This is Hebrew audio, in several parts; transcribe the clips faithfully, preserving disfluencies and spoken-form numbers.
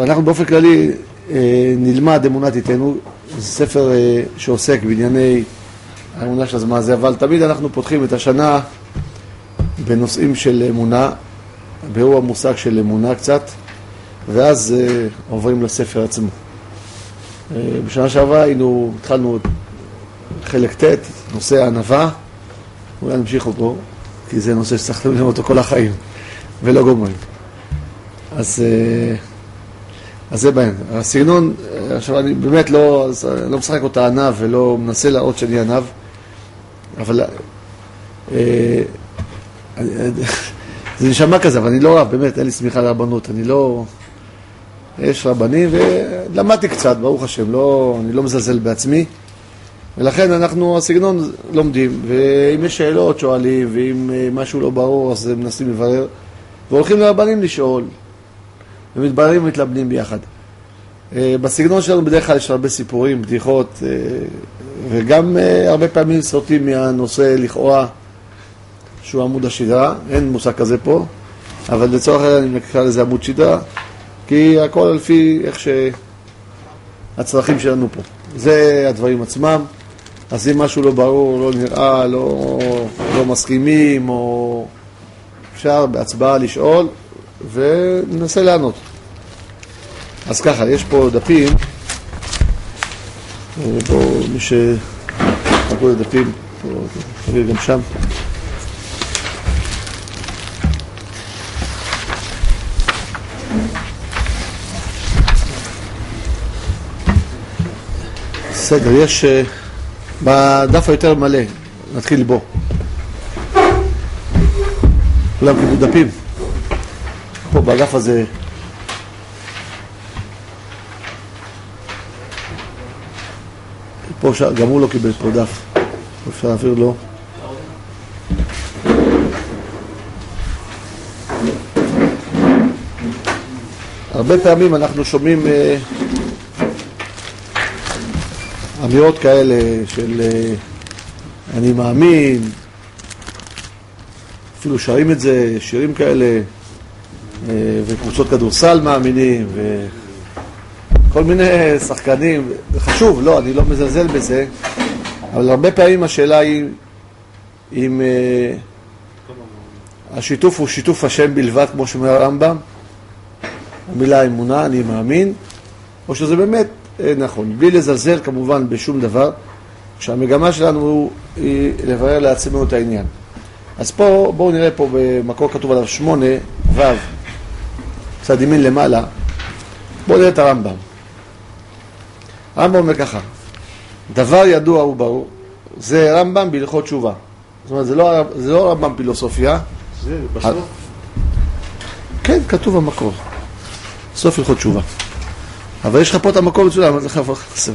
טוב, אנחנו באופן כללי אה, נלמד אמונה תיתנו, זה ספר אה, שעוסק בענייני האמונה של הזמן הזה, אבל תמיד אנחנו פותחים את השנה בנושאים של אמונה, ברור המושג של אמונה קצת, ואז אה, עוברים לספר עצמו. אה, בשנה שעברה היינו, התחלנו חלק ט', נושא הענווה, אולי נמשיכו פה, כי זה נושא שצריך ללמוד אותו כל החיים, ולא גומרים. אז, אז זה בעין. הסגנון, עכשיו אני באמת לא, לא משחק אותה ענב ולא מנסה להראות שאני ענב, אבל אה, זה נשמע כזה, אבל אני לא רב, באמת, אין לי סמיכה לרבנות, אני לא, יש רבנים ולמדתי קצת, ברוך השם, לא, אני לא מזלזל בעצמי, ולכן אנחנו, הסגנון לומדים, ואם יש שאלות שואלים, ואם משהו לא ברור, אז מנסים לברר, והולכים לרבנים לשאול, ומתבררים ומתלבנים ביחד. בסגנון שלנו בדרך כלל יש הרבה סיפורים, בדיחות, וגם הרבה פעמים סוטים מהנושא לכאורה, שהוא עמוד השדרה, אין מושג כזה פה, אבל לצורך אני נקרא לזה עמוד שדרה, כי הכל על פי איך שהצרכים שלנו פה. זה הדברים עצמם, אז אם משהו לא ברור, לא נראה, לא, לא מסכימים, או אפשר בהצבעה לשאול, וננסה לענות. אז ככה, יש פה דפים, פה מי שחכו לדפים, תראי גם שם. בסדר, יש בדף היותר מלא, נתחיל בו. כולם קיבלו דפים. פה בדף הזה פה גם הוא לא קיבל פה דף, אפשר להעביר לו. הרבה פעמים אנחנו שומעים אה, אמירות כאלה של אה, אני מאמין, אפילו שרים את זה, שירים כאלה, וקבוצות כדורסל מאמינים, וכל מיני שחקנים, זה חשוב, לא, אני לא מזלזל בזה, אבל הרבה פעמים השאלה היא אם השיתוף הוא שיתוף השם בלבד, כמו שאומר הרמב"ם, המילה אמונה, אני מאמין, או שזה באמת נכון, בלי לזלזל כמובן בשום דבר, כשהמגמה שלנו היא לברר לעצמנו את העניין. אז פה, בואו נראה פה במקור כתוב עליו שמונה, ו' צד ימין למעלה, בואו נראה את הרמב"ם. הרמב"ם אומר ככה, דבר ידוע וברור, זה רמב"ם בהלכות תשובה. זאת אומרת, זה לא, זה לא רמב"ם פילוסופיה. זה בסוף? כן, כתוב המקור. סוף הלכות תשובה. אבל יש לך פה את המקור לתשובה, מה זה חבר חסר?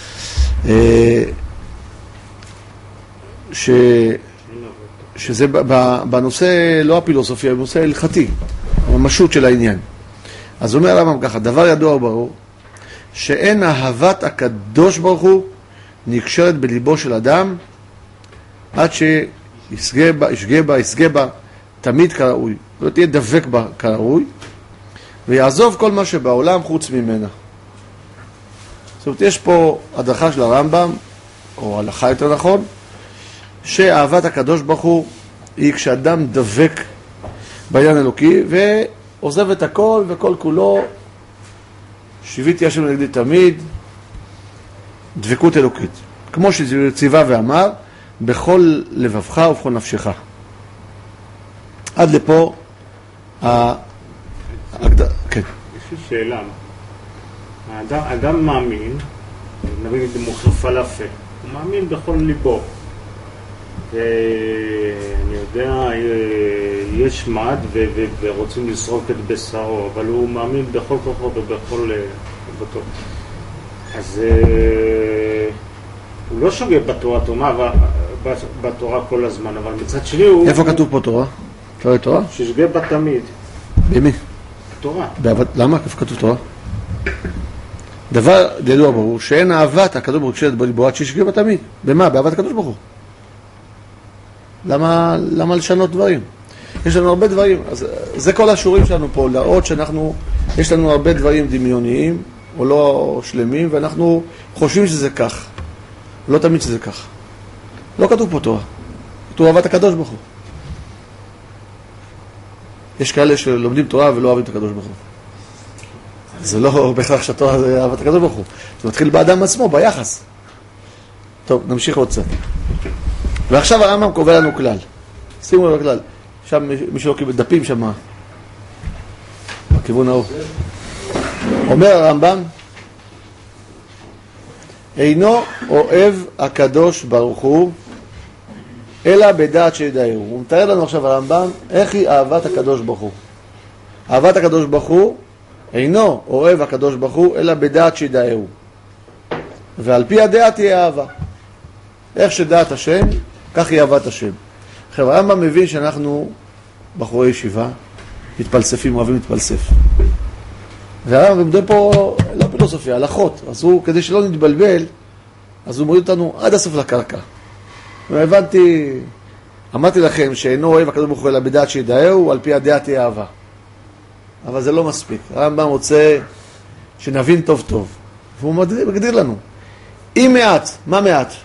ש... שזה בנושא לא הפילוסופיה, בנושא הלכתי, הממשות של העניין. אז אומר הרמב"ם ככה, דבר ידוע וברור, שאין אהבת הקדוש ברוך הוא נקשרת בליבו של אדם, עד שיסגה בה, ישגה בה, יסגה בה תמיד כראוי, לא תהיה דבק בה כראוי, ויעזוב כל מה שבעולם חוץ ממנה. זאת אומרת, יש פה הדרכה של הרמב"ם, או הלכה יותר נכון, שאהבת הקדוש ברוך הוא היא כשאדם דבק בעניין אלוקי ועוזב את הכל וכל כולו שיביתי השם נגדי תמיד, דבקות אלוקית, כמו שציווה ואמר בכל לבבך ובכל נפשך. עד לפה ההגדרה. כן, יש לי שאלה. האדם, האדם מאמין, נבין מוכר פלאפל, הוא מאמין בכל ליבו, ואני יודע, יש מד ו- ו- ורוצים לסרוק את בשרו, אבל הוא מאמין בכל כוחו ובכל לבתו. אז הוא לא שוגה בתורה, בתורה כל הזמן, אבל מצד שני הוא... איפה כתוב פה תורה? תורה תורה? ששגה בה תמיד. במי? תורה. למה? איפה כתוב תורה? דבר ידוע ברור, שאין אהבת הקדוש ברוך הוא נקשרת בליבו עד שישגה בה תמיד. במה? באהבת הקדוש ברוך הוא. למה, למה לשנות דברים? יש לנו הרבה דברים, אז זה כל השיעורים שלנו פה, להראות שאנחנו יש לנו הרבה דברים דמיוניים, או לא שלמים, ואנחנו חושבים שזה כך. לא תמיד שזה כך. לא כתוב פה תורה. כתוב אהבת הקדוש ברוך הוא. יש כאלה שלומדים תורה ולא אוהבים את הקדוש ברוך הוא. זה לא בהכרח שהתורה זה אהבת הקדוש ברוך הוא. זה מתחיל באדם עצמו, ביחס. טוב, נמשיך עוד קצת. ועכשיו הרמב"ם קובע לנו כלל. שימו לב הכלל. שם מי שלא קיבל דפים שם. בכיוון ההוא. אומר הרמב"ם, אינו אוהב הקדוש ברוך הוא, אלא בדעת שידעהו. הוא מתאר לנו עכשיו הרמב"ם, איך היא אהבת הקדוש ברוך הוא. אהבת הקדוש ברוך הוא, אינו אוהב הקדוש ברוך הוא, אלא בדעת שידעהו. ועל פי הדעה תהיה אהבה. איך שדעת השם, כך היא אהבת השם. עכשיו, הרמב"ם מבין שאנחנו בחורי ישיבה, מתפלספים, אוהבים להתפלסף. והרמב"ם מדבר פה, לא פילוסופיה, הלכות. אז הוא, כדי שלא נתבלבל, אז הוא מוריד אותנו עד הסוף לקרקע. והבנתי, אמרתי לכם שאינו אוהב הקדוש ברוך הוא אלא בדעת שידעהו, על פי הדעה תהיה אהבה. אבל זה לא מספיק. הרמב"ם רוצה שנבין טוב טוב. והוא מגדיר, מגדיר לנו. אם מעט, מה מעט?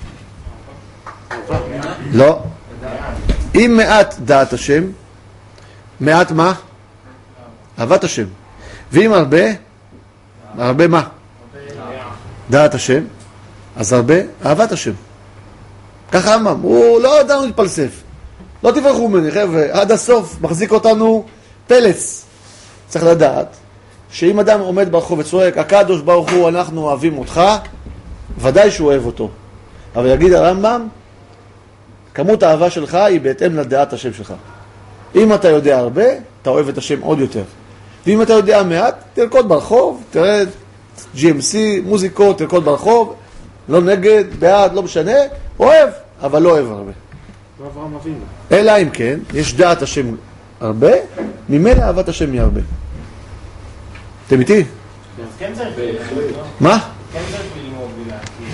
לא. אם מעט דעת השם, מעט מה? אהבת השם. ואם הרבה, הרבה מה? דעת השם. אז הרבה, אהבת השם. ככה אמם, הוא לא ידענו להתפלסף. לא תברחו ממני, חבר'ה, עד הסוף מחזיק אותנו פלץ. צריך לדעת שאם אדם עומד ברחוב וצועק, הקדוש ברוך הוא, אנחנו אוהבים אותך, ודאי שהוא אוהב אותו. אבל יגיד הרמב"ם, כמות האהבה שלך היא בהתאם לדעת השם שלך. אם אתה יודע הרבה, אתה אוהב את השם עוד יותר. ואם אתה יודע מעט, תרקוד ברחוב, תראה ג'י אם סי, מוזיקות, תרקוד ברחוב, לא נגד, בעד, לא משנה, אוהב, אבל לא אוהב הרבה. לא אברהם אבינו. אלא אם כן, יש דעת השם הרבה, ממילא אהבת השם היא הרבה. אתם איתי? כן צריך ללמוד. מה? כן צריך ללמוד ולהכיר.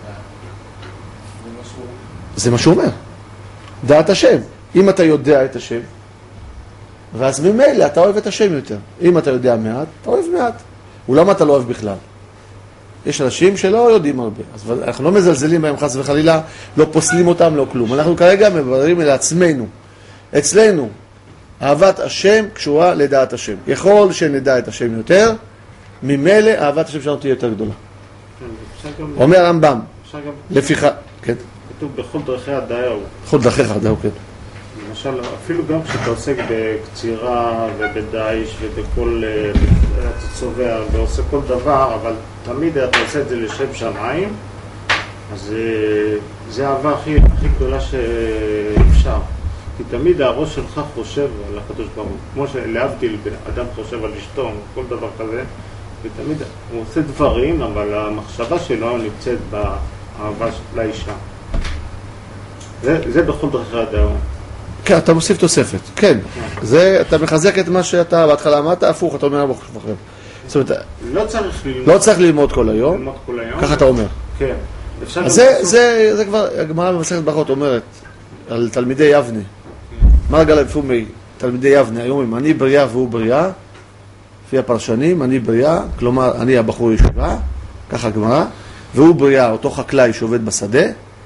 זה מה שהוא אומר. דעת השם. אם אתה יודע את השם, ואז ממילא אתה אוהב את השם יותר. אם אתה יודע מעט, אתה אוהב מעט. אולם אתה לא אוהב בכלל. יש אנשים שלא יודעים הרבה. אז אנחנו לא מזלזלים בהם חס וחלילה, לא פוסלים אותם, לא כלום. אנחנו כרגע מבררים אל עצמנו. אצלנו, אהבת השם קשורה לדעת השם. יכול שנדע את השם יותר, ממילא אהבת השם שלנו תהיה יותר גדולה. אומר הרמב"ם, לפיכך, כן. כתוב בכל דרכי הדעהו. בכל דרכיך הדעהו, כן. למשל, אפילו גם כשאתה עוסק בקצירה ובדייש ובכל צובע ועושה כל דבר, אבל תמיד אתה עושה את זה לשם שמיים, אז זה האהבה הכי, הכי גדולה שאפשר. כי תמיד הראש שלך חושב על הקדוש ברוך הוא. כמו שלהבדיל אדם חושב על אשתו או כל דבר כזה, ותמיד הוא עושה דברים, אבל המחשבה שלו נמצאת באהבה לאישה. זה, זה בכל דרכי הדעהו. כן, אתה מוסיף תוספת, כן. זה, אתה מחזק את מה שאתה בהתחלה אמרת, הפוך, אתה אומר ברוך הוא. זאת אומרת, לא צריך ללמוד. לא צריך ללמוד כל היום. ללמוד כל היום. ככה אתה אומר. כן. אז זה, זה, זה כבר, הגמרא במסכת ברכות אומרת, על תלמידי יבנה. מרגל לפומי, תלמידי יבנה, היום אם אני בריאה והוא בריאה, לפי הפרשנים, אני בריאה, כלומר, אני הבחור ישיבה, ככה הגמרא, והוא בריאה, אותו חקלאי שעובד בשדה,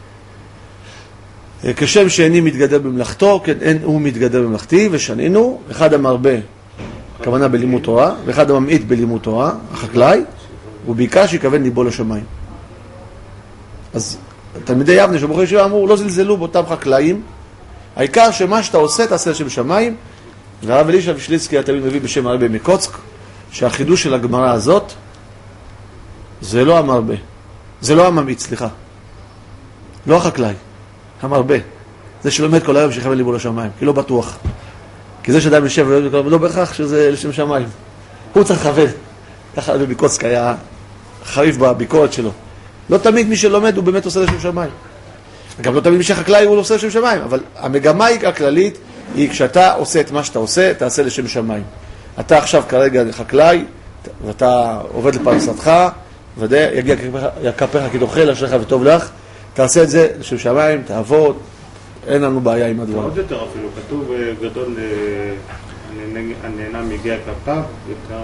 כשם שאיני מתגדר במלאכתו, כן, אין הוא מתגדר במלאכתי, ושנינו, אחד המרבה, הכוונה בלימוד תורה, ואחד הממעיט בלימוד תורה, החקלאי, הוא בעיקר שיכוון ליבו לשמיים. אז תלמידי יבנה שבחור ישיבה אמרו, לא זלזלו באותם חקלאים, העיקר שמה שאתה עושה, תעשה לשם שמיים. והרב אלישע וישליצקי התלמיד מביא בשם הרבה מקוצק, שהחידוש של הגמרא הזאת, זה לא המרבה, זה לא הממעיט, סליחה. לא החקלאי, המרבה. זה שלומד כל היום שיכוון ליבו לשמיים, כי לא בטוח. כי זה שאדם יושב ולא בהכרח שזה לשם שמיים. הוא צריך לכוון. ככה הרב מקוצק היה חריף בביקורת שלו. לא תמיד מי שלומד הוא באמת עושה לשם שמיים. גם לא תמיד מי שחקלאי הוא לא עושה לשם שמיים, אבל המגמה היא הכללית, היא כשאתה עושה את מה שאתה עושה, תעשה לשם שמיים. אתה עכשיו כרגע חקלאי, ואתה עובד לפרנסתך, ודאי יגיע כפיך כי תאכל אשריך וטוב לך, תעשה את זה לשם שמיים, תעבוד, אין לנו בעיה עם הדבר. עוד יותר אפילו, כתוב גדול הנהנה מגיע כפיו יותר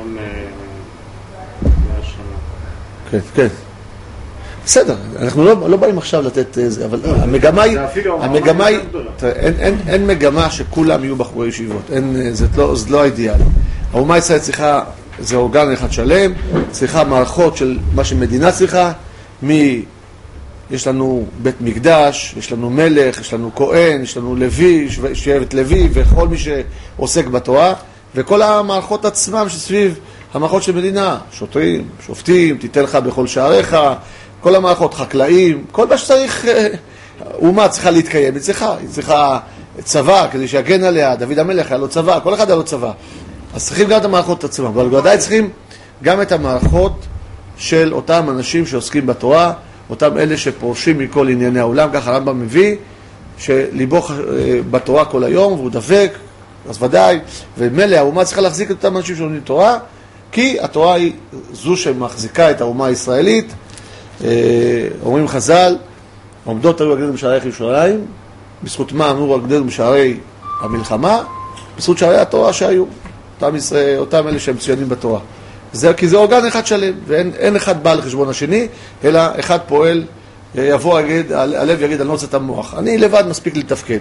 מהשנה. כן, כן. בסדר, אנחנו לא, לא באים עכשיו לתת זה, אבל לא, המגמה היא, המגמה היא, אין, אין, אין מגמה שכולם יהיו בחורי ישיבות, אין, זה לא, זה לא האידיאל. האומה הישראלית צריכה, זה אורגן אחד שלם, צריכה מערכות של מה שמדינה צריכה, מי, יש לנו בית מקדש, יש לנו מלך, יש לנו כהן, יש לנו לוי, שבט לוי, וכל מי שעוסק בתורה, וכל המערכות עצמם שסביב המערכות של מדינה, שוטרים, שופטים, תיתן לך בכל שעריך, כל המערכות, חקלאים, כל מה שצריך, אומה צריכה להתקיים, היא צריכה, היא צריכה צבא כדי שיגן עליה, דוד המלך היה לו צבא, כל אחד היה לו צבא. אז צריכים גם את המערכות עצמם, אבל ודאי צריכים גם את המערכות של אותם אנשים שעוסקים בתורה, אותם אלה שפורשים מכל ענייני העולם, ככה הרמב"ם מביא, שליבו בתורה כל היום, והוא דבק, אז ודאי, ומלא האומה צריכה להחזיק את אותם אנשים שלומדים תורה, כי התורה היא זו שמחזיקה את האומה הישראלית. אומרים חז"ל, עומדות היו רגלינו בשערי ירושלים, בזכות מה אמרו רגלינו בשערי המלחמה? בזכות שערי התורה שהיו, אותם, ישראל, אותם אלה שהם מצוינים בתורה. זה, כי זה אורגן אחד שלם, ואין אין אחד בא לחשבון השני, אלא אחד פועל, יבוא, יגיד, הלב יגיד, אני לא רוצה את המוח. אני לבד מספיק לתפקד.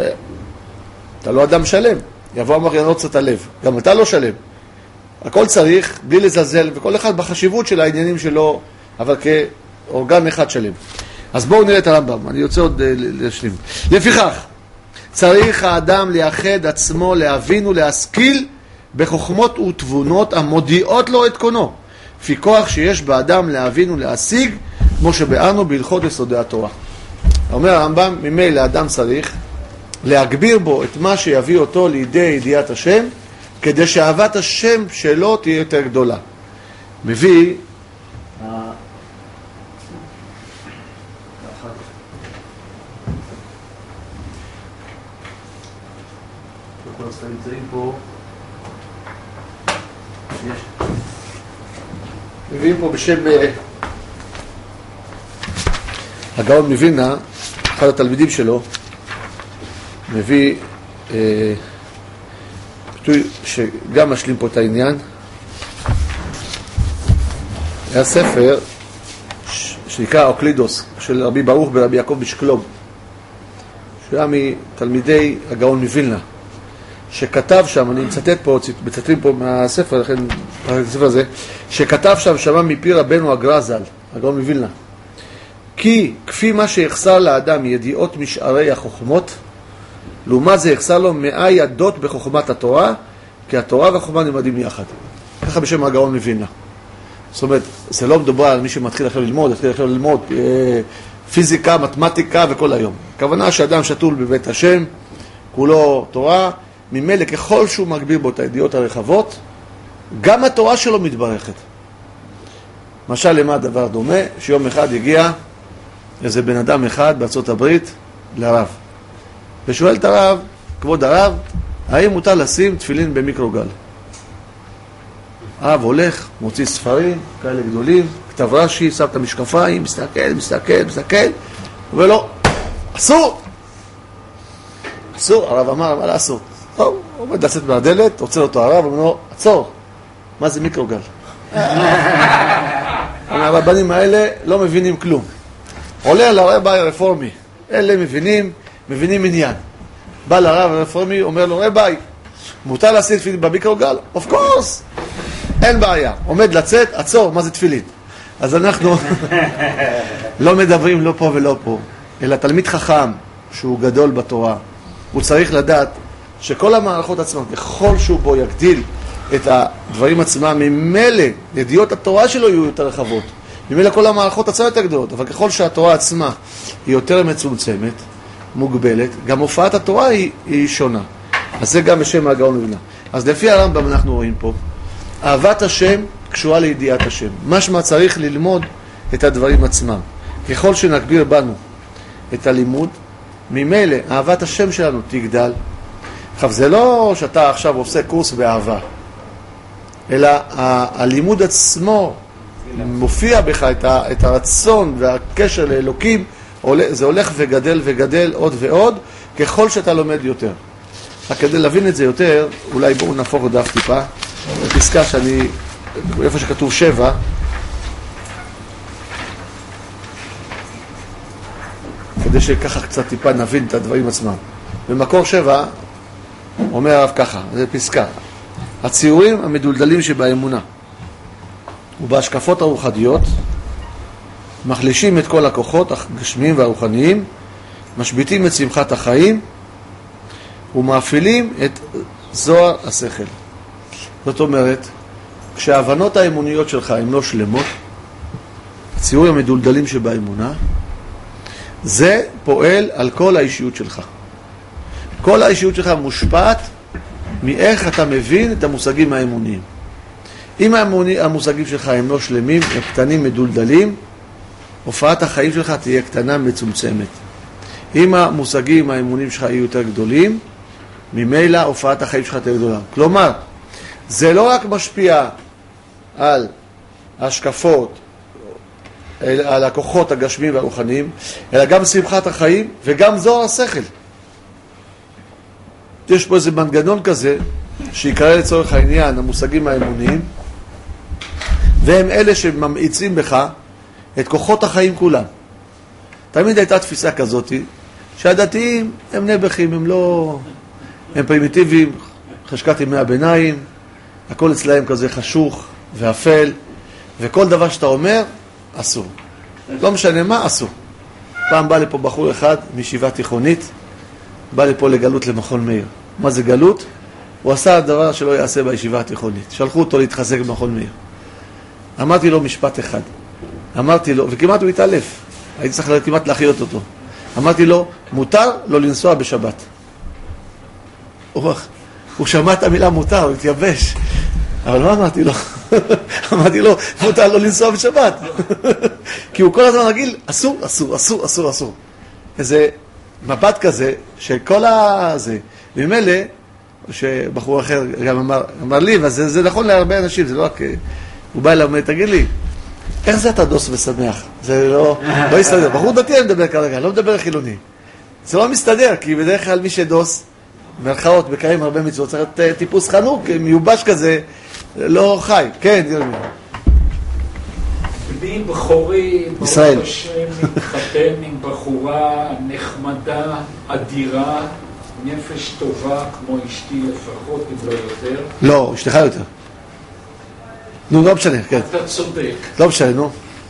אתה לא אדם שלם. יבוא המוח, אני לא רוצה את הלב. גם אתה לא שלם. הכל צריך, בלי לזלזל, וכל אחד בחשיבות של העניינים שלו, אבל כאורגן אחד שלם. אז בואו נראה את הרמב"ם, אני רוצה עוד להשלים. לפיכך, צריך האדם לייחד עצמו, להבין ולהשכיל בחוכמות ותבונות המודיעות לו את קונו, לפי כוח שיש באדם להבין ולהשיג, כמו שבארנו בהלכות יסודי התורה. אומר הרמב"ם, ממילא האדם צריך להגביר בו את מה שיביא אותו לידי ידיעת השם, כדי שאהבת השם שלו תהיה יותר גדולה. מביא נמצאים פה, מביאים פה בשם הגאון מווילנה, אחד התלמידים שלו, מביא ביטוי שגם משלים פה את העניין. היה ספר שנקרא אוקלידוס של רבי ברוך ברבי יעקב בשקלוב, שהיה מתלמידי הגאון מווילנה, שכתב שם, אני מצטט פה, מצטטים פה מהספר, לכן, הספר הזה, שכתב שם, שמע מפי רבנו הגרזל, הגאון מווילנה, כי כפי מה שיחסר לאדם ידיעות משערי החוכמות, לעומת זה יחסר לו מאה ידות בחוכמת התורה, כי התורה והחוכמה נלמדים יחד. ככה בשם הגאון מווילנה. זאת אומרת, זה לא מדובר על מי שמתחיל עכשיו ללמוד, מתחיל עכשיו ללמוד פיזיקה, מתמטיקה וכל היום. הכוונה שאדם שתול בבית השם, כולו תורה, ממילא ככל שהוא מגביר בו את הידיעות הרחבות, גם התורה שלו מתברכת. משל למה דבר דומה? שיום אחד הגיע איזה בן אדם אחד בארצות הברית לרב, ושואל את הרב, כבוד הרב, האם מותר לשים תפילין במיקרוגל? הרב הולך, מוציא ספרים כאלה גדולים, כתב רש"י, שם את המשקפיים, מסתכל, מסתכל, מסתכל, ולא, אסור! אסור, הרב אמר, מה לא אסור? טוב, הוא עומד לצאת מהדלת, עוצר אותו הרב, אומר לו, עצור, מה זה מיקרוגל? הרבנים האלה לא מבינים כלום. עולה על הרב הרפורמי, אלה מבינים, מבינים עניין. בא לרב הרפורמי, אומר לו, רבי, מותר לשים תפילין במיקרוגל? Of course! אין בעיה. עומד לצאת, עצור, מה זה תפילין? אז אנחנו לא מדברים לא פה ולא פה, אלא תלמיד חכם שהוא גדול בתורה, הוא צריך לדעת שכל המערכות עצמם, ככל שהוא בו יגדיל את הדברים עצמם, ממילא ידיעות התורה שלו יהיו יותר רחבות. ממילא כל המערכות עצמם יותר גדולות, אבל ככל שהתורה עצמה היא יותר מצומצמת, מוגבלת, גם הופעת התורה היא, היא שונה. אז זה גם בשם הגאון מווילנה. אז לפי הרמב"ם אנחנו רואים פה, אהבת השם קשורה לידיעת השם. משמע צריך ללמוד את הדברים עצמם. ככל שנגביר בנו את הלימוד, ממילא אהבת השם שלנו תגדל. עכשיו, זה לא שאתה עכשיו עושה קורס באהבה, אלא ה- הלימוד עצמו מופיע בך את, ה- את הרצון והקשר לאלוקים, זה הולך וגדל וגדל עוד ועוד, ככל שאתה לומד יותר. רק כדי להבין את זה יותר, אולי בואו נהפוך עוד דף טיפה. בפסקה שאני, איפה שכתוב שבע, כדי שככה קצת טיפה נבין את הדברים עצמם. במקור שבע, אומר הרב ככה, זה פסקה. הציורים המדולדלים שבאמונה ובהשקפות הרוחניות מחלישים את כל הכוחות הגשמיים והרוחניים, משביטים את שמחת החיים ומאפילים את זוהר השכל. זאת אומרת, כשההבנות האמוניות שלך הן לא שלמות, הציורים המדולדלים שבאמונה, זה פועל על כל האישיות שלך. כל האישיות שלך מושפעת מאיך אתה מבין את המושגים האמוניים. אם המושגים שלך הם לא שלמים, הם קטנים מדולדלים, הופעת החיים שלך תהיה קטנה מצומצמת. אם המושגים האמוניים שלך יהיו יותר גדולים, ממילא הופעת החיים שלך תהיה גדולה. כלומר, זה לא רק משפיע על השקפות, על הכוחות הגשמיים והרוחניים, אלא גם שמחת החיים וגם זוהר השכל. יש פה איזה מנגנון כזה שיקרא לצורך העניין המושגים האמוניים, והם אלה שממעיצים בך את כוחות החיים כולם. תמיד הייתה תפיסה כזאת שהדתיים הם נבחים, הם לא, הם פרימיטיביים, חשקת ימי הביניים, הכל אצלהם כזה חשוך ואפל, וכל דבר שאתה אומר אסור. לא משנה מה, אסור. פעם בא לפה בחור אחד מישיבה תיכונית, בא לפה לגלות למכון מאיר. מה זה גלות? הוא עשה דבר שלא יעשה בישיבה התיכונית. שלחו אותו להתחזק במכון מאיר. אמרתי לו משפט אחד. אמרתי לו, וכמעט הוא התעלף. הייתי צריך כמעט להחיות אותו. אמרתי לו, מותר לא לנסוע בשבת. הוא, הוא שמע את המילה מותר, הוא התייבש. אבל לא אמרתי לו. אמרתי לו, מותר לא לנסוע בשבת. כי הוא כל הזמן רגיל, אסור, אסור, אסור, אסור, אסור. איזה מבט כזה, שכל הזה, ממילא, שבחור אחר גם אמר, אמר לי, וזה זה נכון להרבה אנשים, זה לא רק, הוא בא אליו, תגיד לי, איך זה אתה דוס ושמח? זה לא, לא יסתדר. בחור דתי אני מדבר כרגע, לא מדבר חילוני. זה לא מסתדר, כי בדרך כלל מי שדוס, מרכאות, מקיים הרבה מצוות, צריך להיות טיפוס חנוק, מיובש כזה, לא חי. כן, ירמי. בני בחורי, ישראל. ברוך השם, מתחתן עם בחורה נחמדה, אדירה, נפש טובה, כמו אשתי לפחות, אם לא יותר. לא, אשתך יותר. נו, לא משנה, כן. אתה צודק. לא משנה, נו.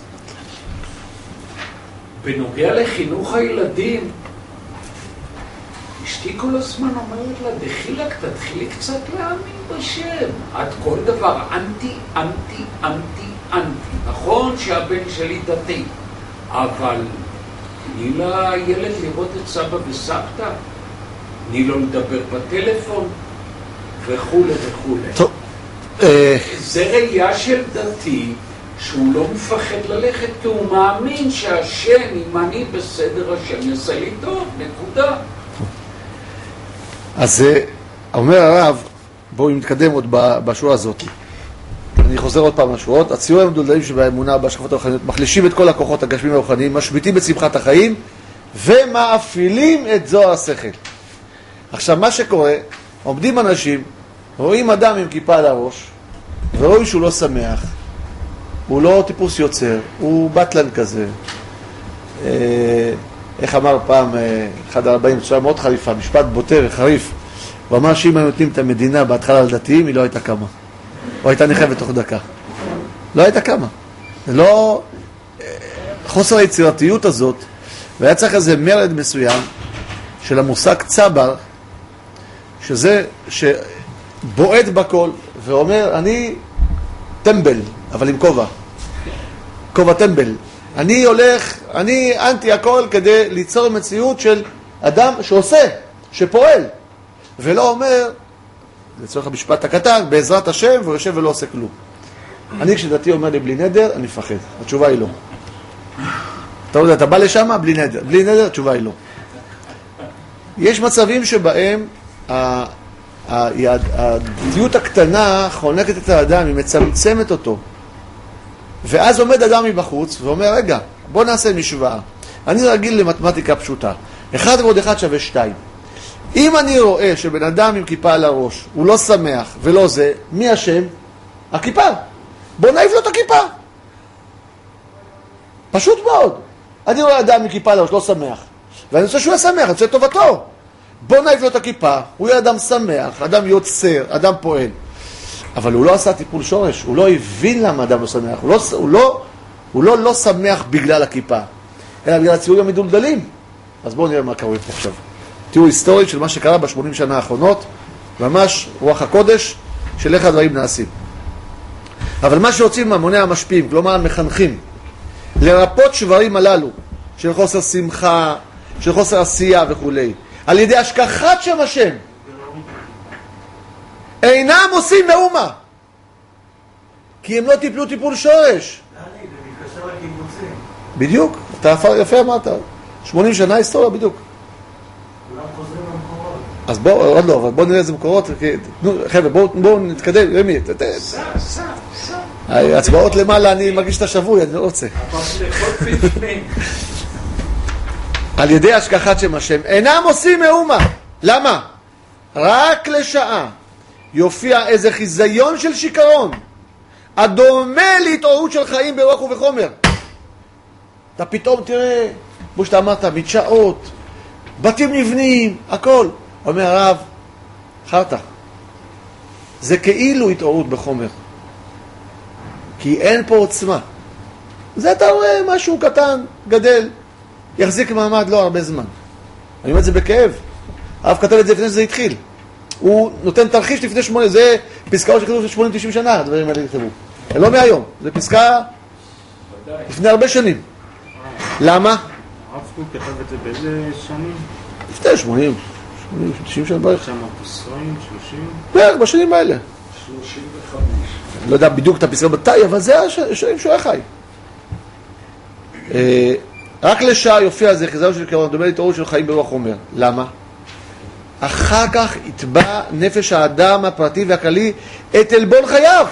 בנוגע לחינוך הילדים, אשתי כל הזמן אומרת לה, דחילק, תתחילי קצת להאמין בשם. את כל דבר אנטי, אנטי, אנטי, אנטי. נכון שהבן שלי דתי, אבל תני לילד לראות את סבא וסבתא, תני לו לדבר בטלפון, וכו' וכו'. טוב. זה ראייה של דתי, שהוא לא מפחד ללכת, כי הוא מאמין שהשם, אם אני בסדר, השם יעשה לי טוב, נקודה. אז אומר הרב, בואו נתקדם עוד בשורה הזאת. אני חוזר עוד פעם לשורות. הציורים המדולדלים שבאמונה בהשקפות הרוחניות מחלישים את כל הכוחות הגשמיים והרוחניים, משביטים את שמחת החיים ומאפילים את זוהר השכל. עכשיו מה שקורה, עומדים אנשים, רואים אדם עם כיפה על הראש, ורואים שהוא לא שמח, הוא לא טיפוס יוצר, הוא בטלן כזה. איך אמר פעם אחד הרבאים, בצורה מאוד חריפה, משפט בוטר, חריף. הוא אמר שאם היו נותנים את המדינה בהתחלה לדתיים, היא לא הייתה קמה. או הייתה נחבת תוך דקה. לא הייתה קמה. זה לא... חוסר היצירתיות הזאת, והיה צריך איזה מרד מסוים של המושג צבר, שזה שבועט בכל ואומר, אני טמבל, אבל עם כובע. כובע טמבל. אני הולך, אני אנטי הכל כדי ליצור מציאות של אדם שעושה, שפועל, ולא אומר, לצורך המשפט הקטן, בעזרת השם, והוא יושב ולא עושה כלום. אני כשדתי אומר לי בלי נדר, אני מפחד. התשובה היא לא. אתה יודע, אתה בא לשם, בלי נדר. בלי נדר, התשובה היא לא. יש מצבים שבהם הדתיות הקטנה חונקת את האדם, היא מצמצמת אותו. ואז עומד אדם מבחוץ ואומר, רגע, בוא נעשה משוואה. אני רגיל למתמטיקה פשוטה. אחד ועוד אחד שווה שתיים. אם אני רואה שבן אדם עם כיפה על הראש, הוא לא שמח ולא זה, מי השם? הכיפה. בוא נעיף לו את הכיפה. פשוט מאוד. אני רואה אדם עם כיפה על הראש, לא שמח. ואני רוצה שהוא יהיה שמח, אני רוצה טובתו. בוא נעיף לו את הכיפה, הוא יהיה אדם שמח, אדם יוצר, אדם פועל. אבל הוא לא עשה טיפול שורש, הוא לא הבין למה אדם לא שמח. הוא לא, הוא לא, הוא לא, לא שמח בגלל הכיפה, אלא בגלל הציורים המדולדלים. אז בואו נראה מה קורה פה עכשיו. תיאור היסטורית של מה שקרה ב-שמונים שנה האחרונות, ממש רוח הקודש של איך הדברים נעשים. אבל מה שרוצים מהמוני המשפיעים, כלומר המחנכים, לרפות שברים הללו, של חוסר שמחה, של חוסר עשייה וכו', על ידי השכחת שם השם, אינם עושים מאומה, כי הם לא טיפלו טיפול שורש. בדיוק, אתה יפה אמרת, שמונים שנה היסטוריה בדיוק. אז בואו, עוד לא, אבל בואו נראה איזה מקורות, חבר'ה, בואו נתקדם, רמי, הצבעות למעלה, אני מרגיש את השבוי, אני לא רוצה. על ידי השכחת שם השם, אינם עושים מאומה. למה? רק לשעה יופיע איזה חיזיון של שיקרון, הדומה להתעוררות של חיים ברוח ובחומר. אתה פתאום תראה, כמו שאתה אמרת, מדשאות, בתים נבנים, הכל. אומר הרב, חרטה, זה כאילו התעוררות בחומר, כי אין פה עוצמה. זה אתה רואה משהו קטן, גדל, יחזיק מעמד לא הרבה זמן. אני אומר את זה בכאב. הרב כתב את זה לפני שזה התחיל. הוא נותן תרחיש לפני שמונה, זה פסקאות שכתוב של שמונים תשעים שנה, הדברים האלה נכתבו. לא מהיום, זה פסקה לפני הרבה שנים. למה? הרב קוק כתב את זה באיזה שנים? לפני שמונים, שמונים, תשעים שנה בערך. שם עשרים, שלושים? בערך, בשנים האלה. שלושים וחמש. אני לא יודע בדיוק את הפסקאות בתאי, אבל זה השנים שהוא היה חי. רק לשעה יופיע זה חיזיון של קרון, דומה להתעוררות של חיים ברוח חומר. למה? אחר כך יתבע נפש האדם הפרטי והכללי את עלבון חייו.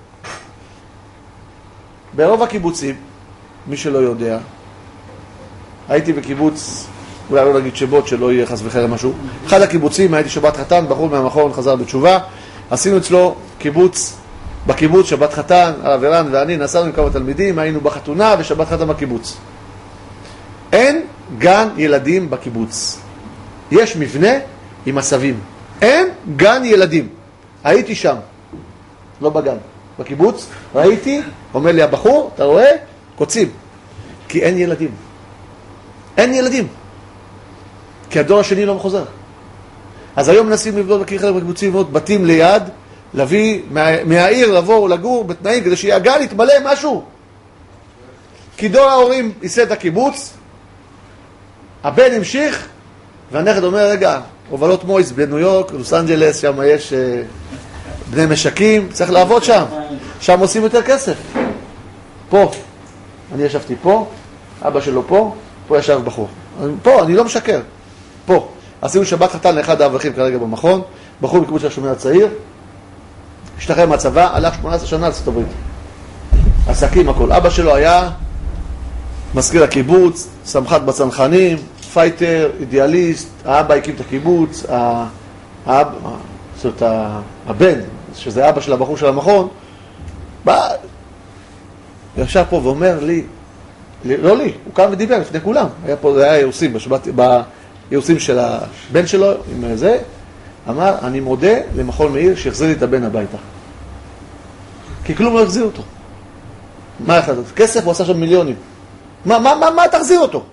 ברוב הקיבוצים, מי שלא יודע, הייתי בקיבוץ, אולי לא נגיד שמות שלא יהיה חס וחלילה משהו, אחד הקיבוצים, הייתי שבת חתן, בחור מהמכון חזר בתשובה, עשינו אצלו קיבוץ, בקיבוץ שבת חתן, הרב ערן ואני נסענו עם כמה תלמידים, היינו בחתונה ושבת חתן בקיבוץ. אין גן ילדים בקיבוץ. יש מבנה עם מסבים. אין גן ילדים. הייתי שם, לא בגן, בקיבוץ, ראיתי, אומר לי הבחור, אתה רואה? קוצים. כי אין ילדים. אין ילדים. כי הדור השני לא מחוזר. אז היום מנסים לבנות בקיבוצים, לבנות בתים ליד, להביא מה, מהעיר לבוא לגור בתנאים, כדי שיהיה הגן יתמלא משהו. כי דור ההורים ייסד את הקיבוץ, הבן המשיך, והנכד אומר, רגע, הובלות מויס בניו יורק, לוס אנג'לס, שם יש אה, בני משקים, צריך לעבוד שם. שם עושים יותר כסף. פה, אני ישבתי פה, אבא שלו פה, פה ישב בחור. פה, אני לא משקר. פה. עשינו שבת חתן לאחד האברכים כרגע במכון, בחור בקיבוץ של השומר הצעיר, השתחרר מהצבא, הלך שמונה עשרה שנה לארצות הברית. עסקים, הכל. אבא שלו היה מזכיר הקיבוץ, סמח"ט בצנחנים, פייטר, אידיאליסט, האבא הקים את הקיבוץ, האבא, זאת אומרת, הבן, שזה אבא של הבחור של המכון, בא, ישב פה ואומר לי, לא לי, הוא קם ודיבר לפני כולם, היה פה, זה היה יורסים, בשבת, ביורסים של הבן שלו, עם זה, אמר, אני מודה למכון מאיר שהחזיר לי את הבן הביתה. כי כלום לא החזיר אותו. מה אחד? כסף הוא עשה שם מיליונים. מה, מה, מה, מה תחזיר אותו?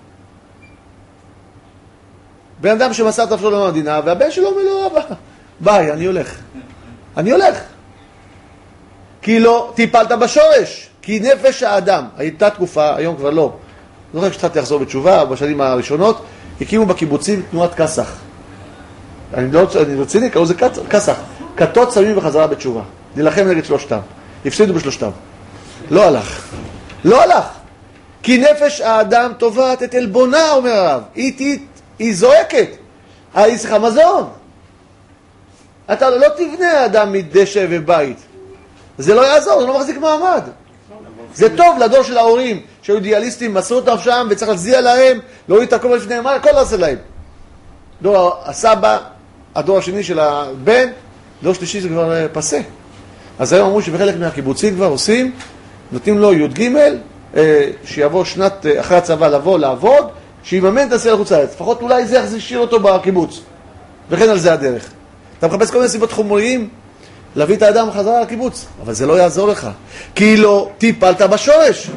בן אדם שמסר את נפשו למדינה, והבן שלו אומר לו, אבא, ביי, אני הולך. אני הולך. כי לא טיפלת בשורש. כי נפש האדם, הייתה תקופה, היום כבר לא. זוכר כשהתחלתי לחזור בתשובה, בשנים הראשונות, הקימו בקיבוצים תנועת כסח. אני לא אני רציני, קראו זה כסח. כתות שמים בחזרה בתשובה. נלחם נגד שלושתם. הפסידו בשלושתם. לא הלך. לא הלך. כי נפש האדם תובעת את אלבונה, אומר הרב. היא, היא, היא זועקת. היא צריכה מזון. אתה לא תבנה אדם מדשא ובית. זה לא יעזור, זה לא מחזיק מעמד. זה טוב לדור של ההורים, שהיו אידיאליסטים, מסרו את נפשם וצריך להצדיע להם, להוריד את הכל לפניהם, הכל לעשה להם. דור הסבא, הדור השני של הבן, דור שלישי זה כבר פסה. אז היום אמרו שבחלק מהקיבוצים כבר עושים, נותנים לו י' ג' שיבוא שנת אחרי הצבא לבוא לעבוד, שיממן את הסל לחוץ לארץ. לפחות אולי זה יחזיר אותו בקיבוץ. וכן על זה הדרך. אתה מחפש כל מיני סיבות חומריים להביא את האדם חזרה לקיבוץ, אבל זה לא יעזור לך. כי לא טיפלת בשורש.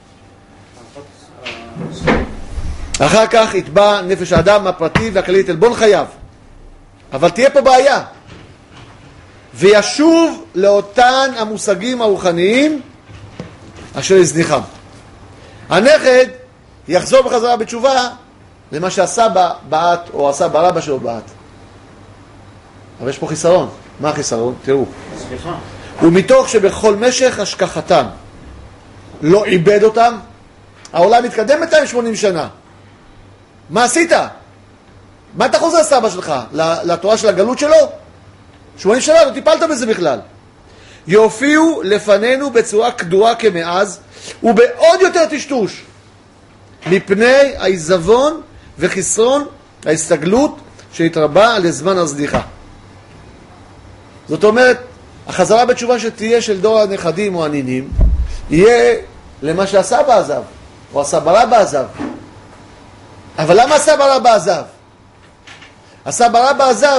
אחר כך יתבע נפש האדם הפרטי והכללי את עלבון חייו. אבל תהיה פה בעיה. וישוב לאותן המושגים הרוחניים אשר הזניחם. הנכד יחזור בחזרה בתשובה למה שהסבא בעט או הסבא רבא שלו בעט. אבל יש פה חיסרון. מה החיסרון? תראו. סליחה. ומתוך שבכל משך השכחתם לא איבד אותם, העולם מתקדם מאתיים ושמונים שנה. מה עשית? מה אתה חוזר סבא שלך? לתורה של הגלות שלו? שמונים שנה, לא טיפלת בזה בכלל. יופיעו לפנינו בצורה קדורה כמאז, ובעוד יותר טשטוש, מפני העיזבון וחסרון ההסתגלות שהתרבה לזמן הזניחה. זאת אומרת, החזרה בתשובה שתהיה של דור הנכדים או הנינים, יהיה למה שהסבא עזב, או הסבא רבא עזב. אבל למה הסבא רבא עזב? הסבא רבא עזב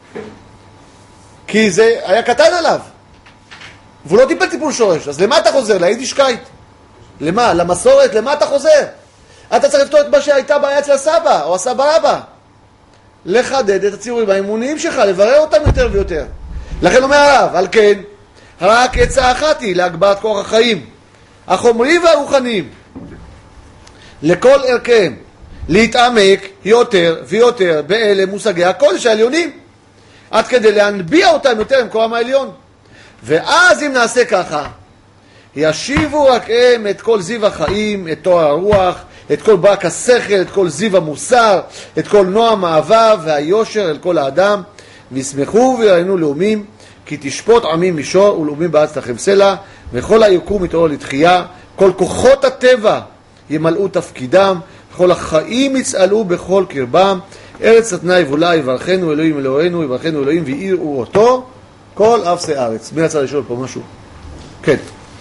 כי זה היה קטן עליו, והוא לא טיפל טיפול שורש. אז למה אתה חוזר? ליידישקייט. למה? למסורת? למה אתה חוזר? אתה צריך לפתור את מה שהייתה בעיה אצל הסבא או הסבא רבא. לחדד את הציורים האמוניים שלך, לברר אותם יותר ויותר. לכן אומר הרב, על כן, רק עצה אחת היא להגברת כוח החיים, החומריים והרוחניים, לכל ערכיהם, להתעמק יותר ויותר באלה מושגי הקודש העליונים, עד כדי להנביע אותם יותר עם כוחם העליון. ואז אם נעשה ככה, ישיבו רק הם את כל זיו החיים, את תואר הרוח, את כל ברק השכל, את כל זיו המוסר, את כל נועם האהבה והיושר אל כל האדם, וישמחו ויראינו לאומים, כי תשפוט עמים מישור ולאומים בארץ לכם סלע, וכל היקום יתעורר לתחייה, כל כוחות הטבע ימלאו תפקידם, כל החיים יצעלו בכל קרבם, ארץ נתנה יבולה יברכנו אלוהים אלוהינו, יברכנו אלוהים ויראו אותו כל אפסי ארץ. מי רצה לשאול פה משהו? כן.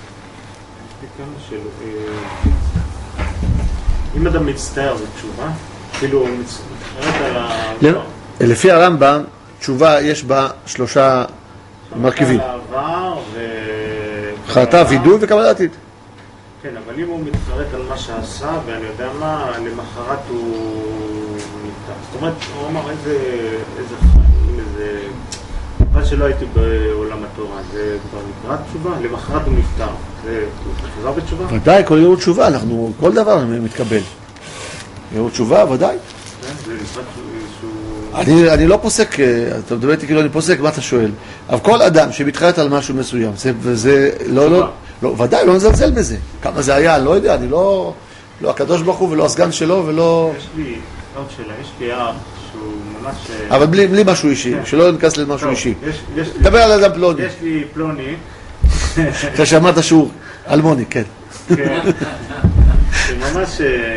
אם אדם מצטער בתשובה, כאילו מתחרט על ה... לפי הרמב"ם, תשובה יש בה שלושה מרכיבים. העבר ו... חרטה, וידוי וקבלה עתיד. כן, אבל אם הוא מתחרט על מה שעשה, ואני יודע מה, למחרת הוא נפטר. זאת אומרת, הוא אמר איזה, איזה חיים, איזה... אבל שלא הייתי בעולם התורה, זה כבר נקרא תשובה, למחרת הוא נפטר. זה חזר בתשובה? ודאי, כל יראו תשובה, אנחנו, כל דבר מתקבל. יראו תשובה, ודאי. כן, זה נקרא שהוא... אני, אני לא פוסק, אתה מדבר איתי כאילו אני פוסק, מה אתה שואל? אבל כל אדם שמתחרט על משהו מסוים, זה, זה לא, לא, לא, ודאי, לא נזלזל בזה. כמה זה היה, אני לא יודע, אני לא, לא הקדוש ברוך הוא ולא הסגן שלו ולא... יש לי, עוד שאלה, יש לי אח שהוא ממש... אבל בלי, בלי משהו אישי, שלא נכנס למשהו טוב, אישי. יש, יש דבר לי, על אדם פלוני. יש לי פלוני. אתה שמעת שהוא אלמוני, כן. כן, שממש...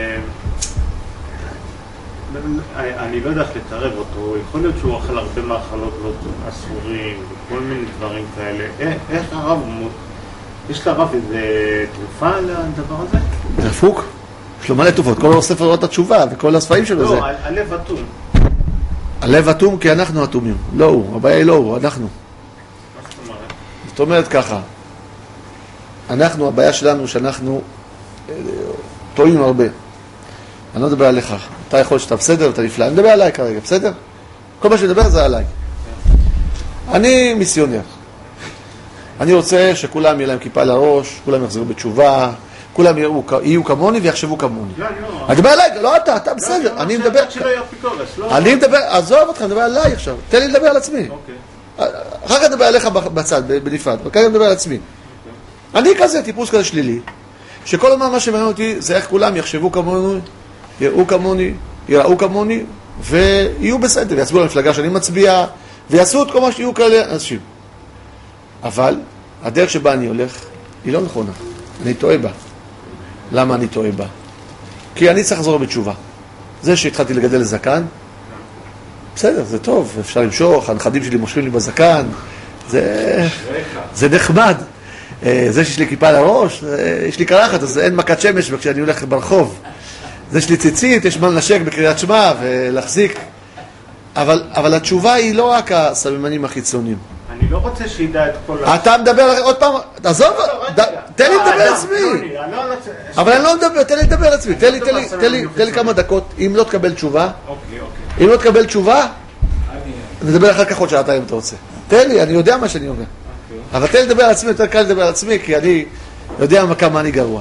אני לא יודע איך לתערב אותו, יכול להיות שהוא אכל הרבה מאכלות לא אסורים וכל מיני דברים כאלה. איך הרב, יש לרב איזה תרופה לדבר הזה? זה דפוק? יש לו מלא תרופות, כל הספר רואה את התשובה וכל הספרים שלו זה. לא, הלב אטום. הלב אטום כי אנחנו אטומים, לא הוא, הבעיה היא לא הוא, אנחנו. מה זאת אומרת? זאת אומרת ככה, אנחנו, הבעיה שלנו שאנחנו טועים הרבה. אני לא מדבר עליך, אתה יכול שאתה בסדר, אתה נפלא, אני מדבר עליי כרגע, בסדר? כל מה שמדבר זה עליי. אני מיסיונר. אני רוצה שכולם יהיה להם כיפה על הראש, כולם יחזרו בתשובה, כולם יהיו כמוני ויחשבו כמוני. לא, אני לא... אני מדבר עליי, לא אתה, אתה בסדר, אני מדבר... אני מדבר, עזוב אותך, אני מדבר עליי עכשיו, תן לי לדבר על עצמי. אחר כך נדבר עליך בצד, בנפרד, וכאן אני מדבר על עצמי. אני כזה, טיפוס כזה שלילי, שכל הזמן מה שמעניין אותי זה איך כולם יחשבו כמוני, יראו כמוני, יראו כמוני, ויהיו בסדר, ויצביעו למפלגה שאני מצביע, ויעשו את כל מה שיהיו כאלה אנשים. אבל הדרך שבה אני הולך היא לא נכונה, אני טועה בה. למה אני טועה בה? כי אני צריך לחזור בתשובה. זה שהתחלתי לגדל זקן, בסדר, זה טוב, אפשר למשוך, הנכדים שלי מושכים לי בזקן, זה, זה נחמד. זה שיש לי כיפה על הראש, יש לי קרחת, אז אין מכת שמש כשאני הולך ברחוב. זה יש לי ציצית, יש מה לנשק בקריאת שמע ולהחזיק. אבל, אבל התשובה היא לא רק הסממנים החיצוניים. אני לא רוצה שידע את כל... אתה מדבר עוד פעם, תעזוב, תן לי לדבר לעצמי. אבל אני לא מדבר, תן לי לדבר לעצמי. תן לי כמה דקות, אם לא תקבל תשובה, אם לא תקבל תשובה, נדבר אחר כך עוד שעתיים אם אתה רוצה. תן לי, אני יודע מה שאני אומר. אבל תן לי לדבר על עצמי, יותר קל לדבר על עצמי, כי אני יודע כמה אני גרוע.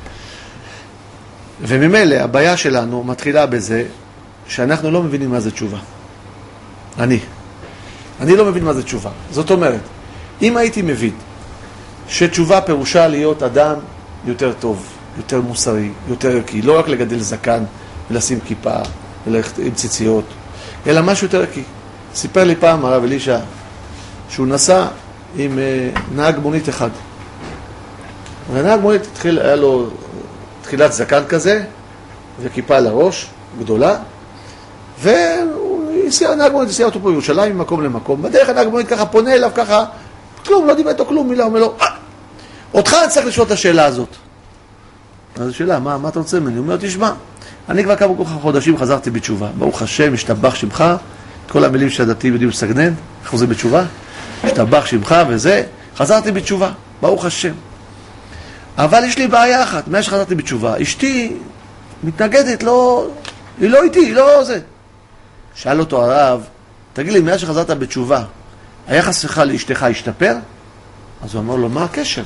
וממילא, הבעיה שלנו מתחילה בזה שאנחנו לא מבינים מה זה תשובה. אני. אני לא מבין מה זה תשובה. זאת אומרת, אם הייתי מבין שתשובה פירושה להיות אדם יותר טוב, יותר מוסרי, יותר ערכי, לא רק לגדל זקן ולשים כיפה וללכת עם ציציות, אלא משהו יותר ערכי. סיפר לי פעם הרב אלישע שהוא נסע עם uh, נהג מונית אחד. והנהג מונית התחיל, היה לו תחילת זקן כזה וכיפה על הראש גדולה, והוא הסיע, הנהג מונית הסיע אותו פה בירושלים ממקום למקום. בדרך הנהג מונית ככה פונה אליו ככה, כלום, לא דיבר איתו כלום, מילה, אומר לו, אה, אותך אני צריך לשאול את השאלה הזאת. אז השאלה, מה, מה אתה רוצה ממני? הוא אומר, תשמע, אני כבר כמה חודשים חזרתי בתשובה. ברוך השם, השתבח שמך, את כל המילים שהדתיים יודעים לסגנן, חוזר בתשובה, השתבח שמך וזה, חזרתי בתשובה, ברוך השם. אבל יש לי בעיה אחת, מאז שחזרתי בתשובה, אשתי מתנגדת, לא, היא לא איתי, היא לא זה. שאל אותו הרב, תגיד לי, מאז שחזרת בתשובה, היחס שלך לאשתך השתפר? אז הוא אמר לו, מה הקשר?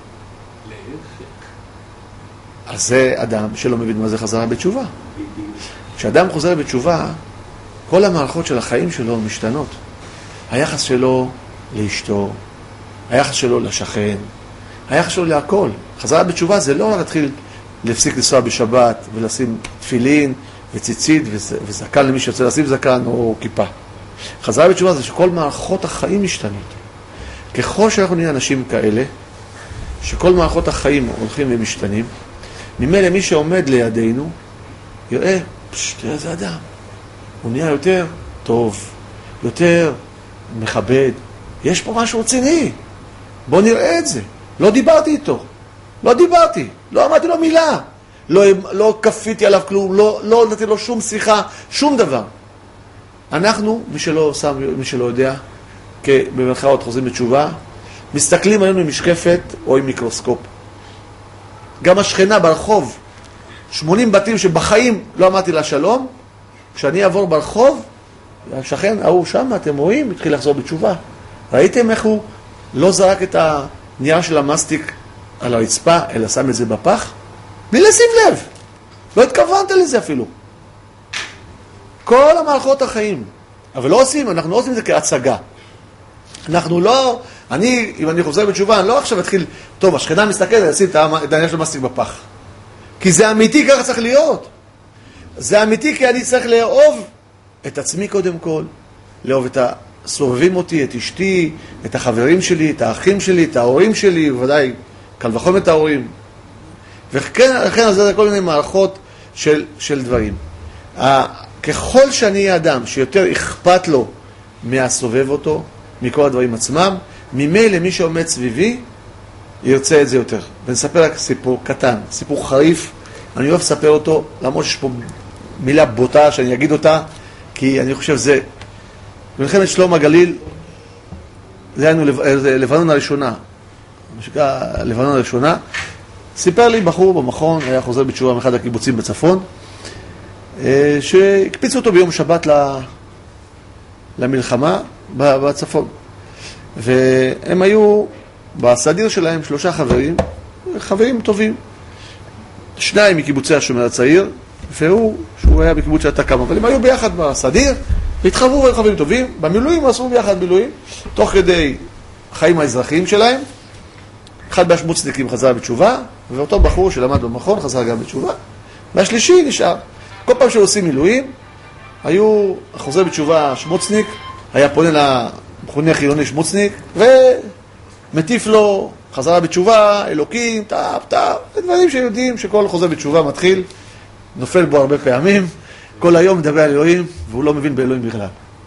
אז זה אדם שלא מבין מה זה חזרה בתשובה. כשאדם חוזר בתשובה, כל המערכות של החיים שלו משתנות. היחס שלו לאשתו, היחס שלו לשכן, היחס שלו להכל. חזרה בתשובה זה לא להתחיל להפסיק לנסוע בשבת ולשים תפילין וציצית וזקן למי שיוצא לשים זקן או כיפה. חזרה בתשובה זה שכל מערכות החיים משתנות. ככל שאנחנו נהיה אנשים כאלה, שכל מערכות החיים הולכים ומשתנים, ממילא מי שעומד לידינו, יראה, פשט, תראה איזה אדם. הוא נהיה יותר טוב, יותר מכבד. יש פה משהו רציני. בוא נראה את זה. לא דיברתי איתו. לא דיברתי. לא אמרתי לו מילה. לא, לא כפיתי עליו כלום. לא, לא נתתי לו שום שיחה, שום דבר. אנחנו, מי שלא שם, מי שלא יודע, במרכאות חוזרים בתשובה, מסתכלים היום עם משקפת או עם מיקרוסקופ. גם השכנה ברחוב, שמונים בתים שבחיים לא אמרתי לה שלום, כשאני אעבור ברחוב, השכן, ההוא שם, אתם רואים, התחיל לחזור בתשובה. ראיתם איך הוא לא זרק את הנייר של המסטיק על הרצפה, אלא שם את זה בפח? בלי לשים לב. לא התכוונת לזה אפילו. כל המערכות החיים. אבל לא עושים, אנחנו לא עושים את זה כהצגה. אנחנו לא, אני, אם אני חוזר בתשובה, אני לא עכשיו אתחיל, טוב, השכנה מסתכלת, אני אשים את הנייר של המסטיק בפח. כי זה אמיתי, ככה צריך להיות. זה אמיתי כי אני צריך לאהוב את עצמי קודם כל, לאהוב את הסובבים אותי, את אשתי, את החברים שלי, את האחים שלי, את ההורים שלי, בוודאי, קל וחום את ההורים. וכן, לכן זה כל מיני מערכות של, של דברים. ככל שאני אהיה אדם שיותר אכפת לו מהסובב אותו, מכל הדברים עצמם, ממילא מי שעומד סביבי, ירצה את זה יותר. ונספר רק סיפור קטן, סיפור חריף, אני אוהב לספר אותו, למרות שיש פה מילה בוטה שאני אגיד אותה, כי אני חושב זה, במלחמת שלום הגליל, זה היינו לבנון הראשונה, משקע לבנון הראשונה, סיפר לי בחור במכון, היה חוזר בתשובה מאחד הקיבוצים בצפון, שהקפיצו אותו ביום שבת למלחמה בצפון. והם היו בסדיר שלהם שלושה חברים, חברים טובים. שניים מקיבוצי השומר הצעיר, והוא, שהוא היה בקיבוץ שהייתה כמה, אבל הם היו ביחד בסדיר, והתחברו והיו חברים טובים, במילואים עשו ביחד מילואים, תוך כדי החיים האזרחיים שלהם. אחד מהשמוצניקים חזר בתשובה, ואותו בחור שלמד במכון חזר גם בתשובה, והשלישי נשאר. כל פעם שעושים מילואים, היו חוזר בתשובה שמוצניק, היה פונה למכונה חילוני שמוצניק, ומטיף לו חזרה בתשובה, אלוקים, טאפ, טאפ, דברים שיודעים שכל חוזר בתשובה מתחיל, נופל בו הרבה פעמים, כל היום מדבר על אלוהים, והוא לא מבין באלוהים בכלל.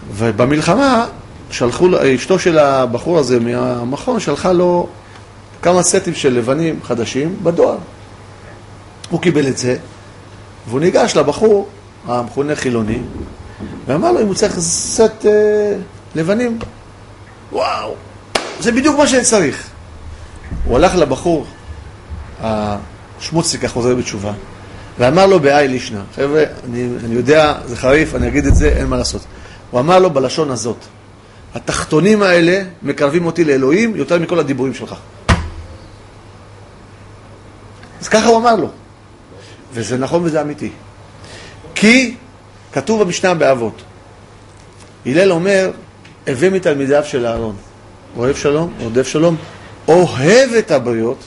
ובמלחמה שלחו, אשתו של הבחור הזה מהמכון שלחה לו כמה סטים של לבנים חדשים בדואר. הוא קיבל את זה, והוא ניגש לבחור, המכונה חילוני, ואמר לו אם הוא צריך סט אה, לבנים. וואו, זה בדיוק מה שאני צריך. הוא הלך לבחור, השמוצניק החוזר בתשובה, ואמר לו באי לישנה, חבר'ה, אני, אני יודע, זה חריף, אני אגיד את זה, אין מה לעשות. הוא אמר לו בלשון הזאת, התחתונים האלה מקרבים אותי לאלוהים יותר מכל הדיבורים שלך. אז ככה הוא אמר לו. וזה נכון וזה אמיתי. כי כתוב במשנה באבות, הלל אומר, הווה מתלמידיו של אהרון, אוהב שלום, רודף שלום, אוהב את הבריות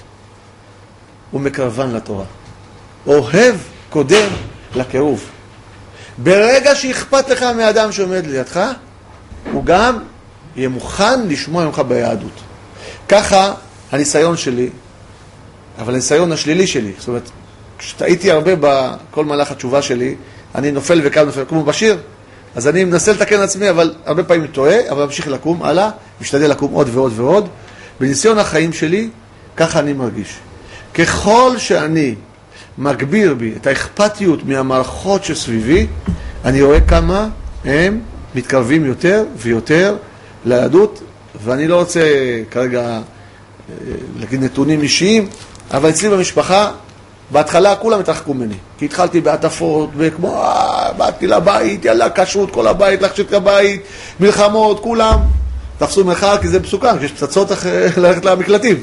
ומקרבן לתורה. אוהב קודם לקירוב. ברגע שאכפת לך מהאדם שעומד לידך, הוא גם יהיה מוכן לשמוע ממך ביהדות. ככה הניסיון שלי, אבל הניסיון השלילי שלי, זאת אומרת, כשטעיתי הרבה בכל מהלך התשובה שלי, אני נופל וקם נופל, כמו בשיר, אז אני מנסה לתקן עצמי, אבל הרבה פעמים טועה, אבל ממשיך לקום, הלאה, משתדל לקום עוד ועוד ועוד. בניסיון החיים שלי, ככה אני מרגיש. ככל שאני מגביר בי את האכפתיות מהמערכות שסביבי, אני רואה כמה הם מתקרבים יותר ויותר ליהדות, ואני לא רוצה כרגע להגיד נתונים אישיים, אבל אצלי במשפחה, בהתחלה כולם התרחקו ממני, כי התחלתי בעטפות, וכמו, אה, באתי לבית, יאללה, כשרות כל הבית, לחשת לבית, מלחמות, כולם. תפסו מרחק, כי זה מסוכן, כשיש פצצות ללכת למקלטים.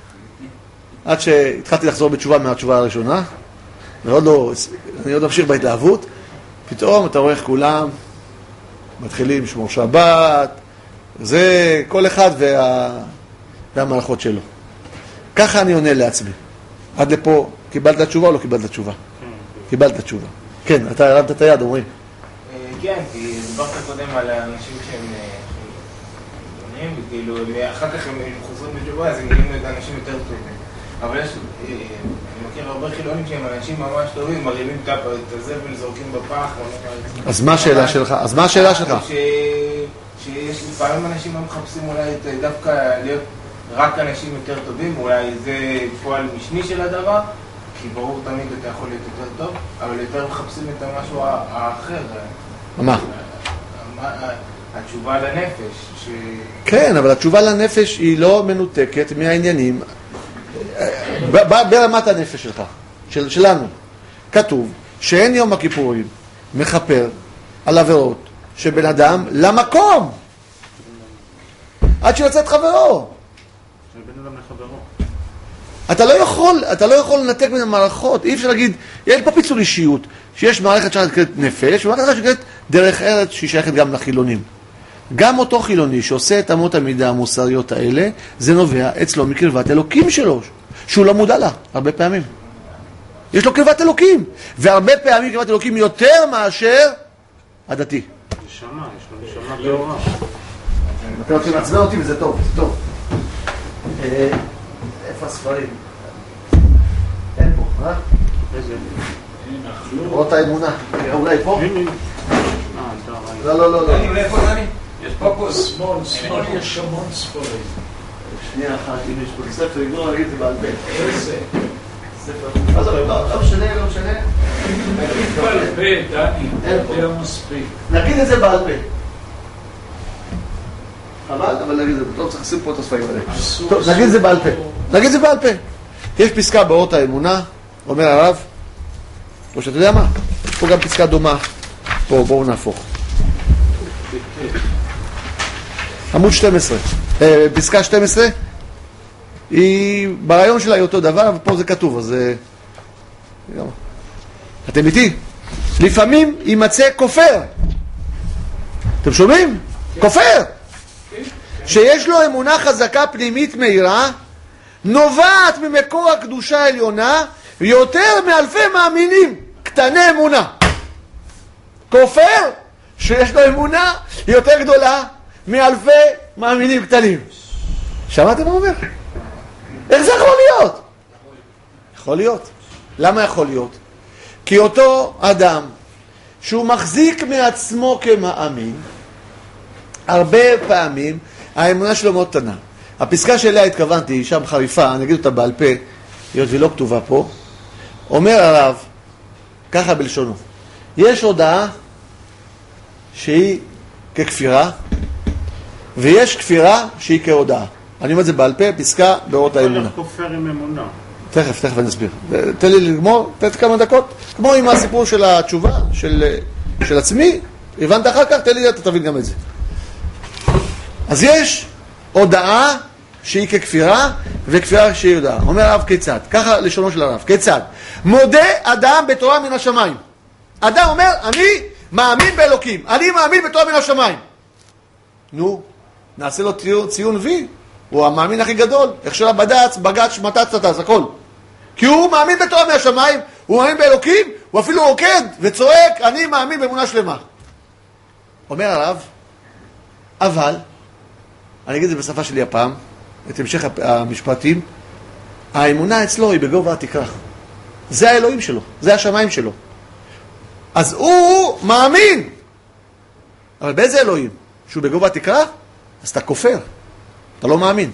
עד שהתחלתי לחזור בתשובה מהתשובה הראשונה, ועוד לא, אני עוד ממשיך בהתלהבות, פתאום אתה רואה איך כולם מתחילים לשמור שבת, זה כל אחד וה... והמערכות שלו. ככה אני עונה לעצמי. עד לפה, קיבלת תשובה או לא קיבלת תשובה? קיבלת תשובה. כן, אתה הרמת את היד, אומרים. כן, כי דיברת קודם על האנשים שהם דונים, וכאילו, אחר כך הם חוזרים בתשובה, אז הם נהיים אנשים יותר טובים. אבל יש, אני מכיר הרבה חילונים שהם אנשים ממש טובים, מרימים את הזבל, זורקים בפח. אז מה השאלה שלך? אז מה השאלה שלך? שיש לפעמים אנשים מחפשים אולי דווקא להיות רק אנשים יותר טובים, אולי זה פועל משני של הדבר, כי ברור תמיד אתה יכול להיות יותר טוב, אבל יותר מחפשים את המשהו האחר. מה? התשובה לנפש. ש... כן, אבל התשובה לנפש היא לא מנותקת מהעניינים ברמת הנפש שלך, של, שלנו. כתוב שאין יום הכיפורים מחפר על עבירות שבן אדם למקום עד שיוצא את חברו. בן אדם לחברו. אתה לא יכול, אתה לא יכול לנתק בין המערכות. אי אפשר להגיד, יש פה פיצול אישיות, שיש מערכת שנקראת נפש, ומערכת שנקראת דרך ארץ שהיא שייכת גם לחילונים. גם אותו חילוני שעושה את אמות המידה המוסריות האלה, זה נובע אצלו מקרבת אלוקים שלו, שהוא לא מודע לה, הרבה פעמים. יש לו קרבת אלוקים, והרבה פעמים קרבת אלוקים יותר מאשר הדתי. נשמה, יש לו נשמה טהורה. אתה רוצים לעצבן אותי וזה טוב, זה טוב. איפה הספרים? אין פה, אה? איזה? רואות האמונה, אולי פה? הנה. אה, לא, לא, לא, לא. דני, אולי פה דני? יש פה פה שמאל, שמאל יש המון ספרים. שנייה אחת, אם יש פה ספר, יגרום להגיד את זה בעל פה. איזה? ספר. אז לא משנה, לא משנה. נגיד בעל פה, דני, זה מספיק. נגיד את זה בעל פה. חבל, אבל נגיד את זה, לא צריך לשים פה את הספרים האלה. טוב, נגיד את זה בעל פה. נגיד את זה בעל פה. יש פסקה באורות האמונה, אומר הרב, או שאתה יודע מה? יש פה גם פסקה דומה. פה, בואו נהפוך. עמוד שתים עשרה. פסקה שתים עשרה, היא, ברעיון שלה היא אותו דבר, ופה זה כתוב, אז... אתם איתי? לפעמים יימצא כופר. אתם שומעים? כופר! שיש לו אמונה חזקה פנימית מהירה, נובעת ממקור הקדושה העליונה, יותר מאלפי מאמינים, קטני אמונה. כופר שיש לו אמונה יותר גדולה מאלפי מאמינים קטנים. שמעתם מה הוא אומר? איך זה יכול להיות? יכול להיות. למה יכול להיות? כי אותו אדם שהוא מחזיק מעצמו כמאמין, הרבה פעמים האמונה שלו מאוד קטנה. הפסקה שאליה התכוונתי, היא שם חריפה, אני אגיד אותה בעל פה, היות והיא לא כתובה פה. אומר הרב, ככה בלשונו, יש הודעה שהיא ככפירה, ויש כפירה שהיא כהודעה. אני אומר את זה בעל פה, פסקה באורות האמונה. איך כופר עם אמונה? תכף, תכף אני אסביר. תן לי לגמור, תן כמה דקות. כמו עם הסיפור של התשובה, של, של עצמי, הבנת אחר כך, תן לי, אתה תבין גם את זה. אז יש הודעה שהיא ככפירה, וכפירה שהיא הודעה. אומר הרב כיצד, ככה לשונו של הרב, כיצד? מודה אדם בתורה מן השמיים. אדם אומר, אני מאמין באלוקים, אני מאמין בתורה מן השמיים. נו, נעשה לו ציון, ציון וי, הוא המאמין הכי גדול. איך שלה בדץ, בגץ, מתץ, תתץ, הכל. כי הוא מאמין בתורה מן השמיים, הוא מאמין באלוקים, הוא אפילו רוקד וצועק, אני מאמין באמונה שלמה. אומר הרב, אבל, אני אגיד את זה בשפה שלי הפעם, את המשך המשפטים, האמונה אצלו היא בגובה התקרה. זה האלוהים שלו, זה השמיים שלו. אז הוא מאמין. אבל באיזה אלוהים? שהוא בגובה התקרה? אז אתה כופר. אתה לא מאמין.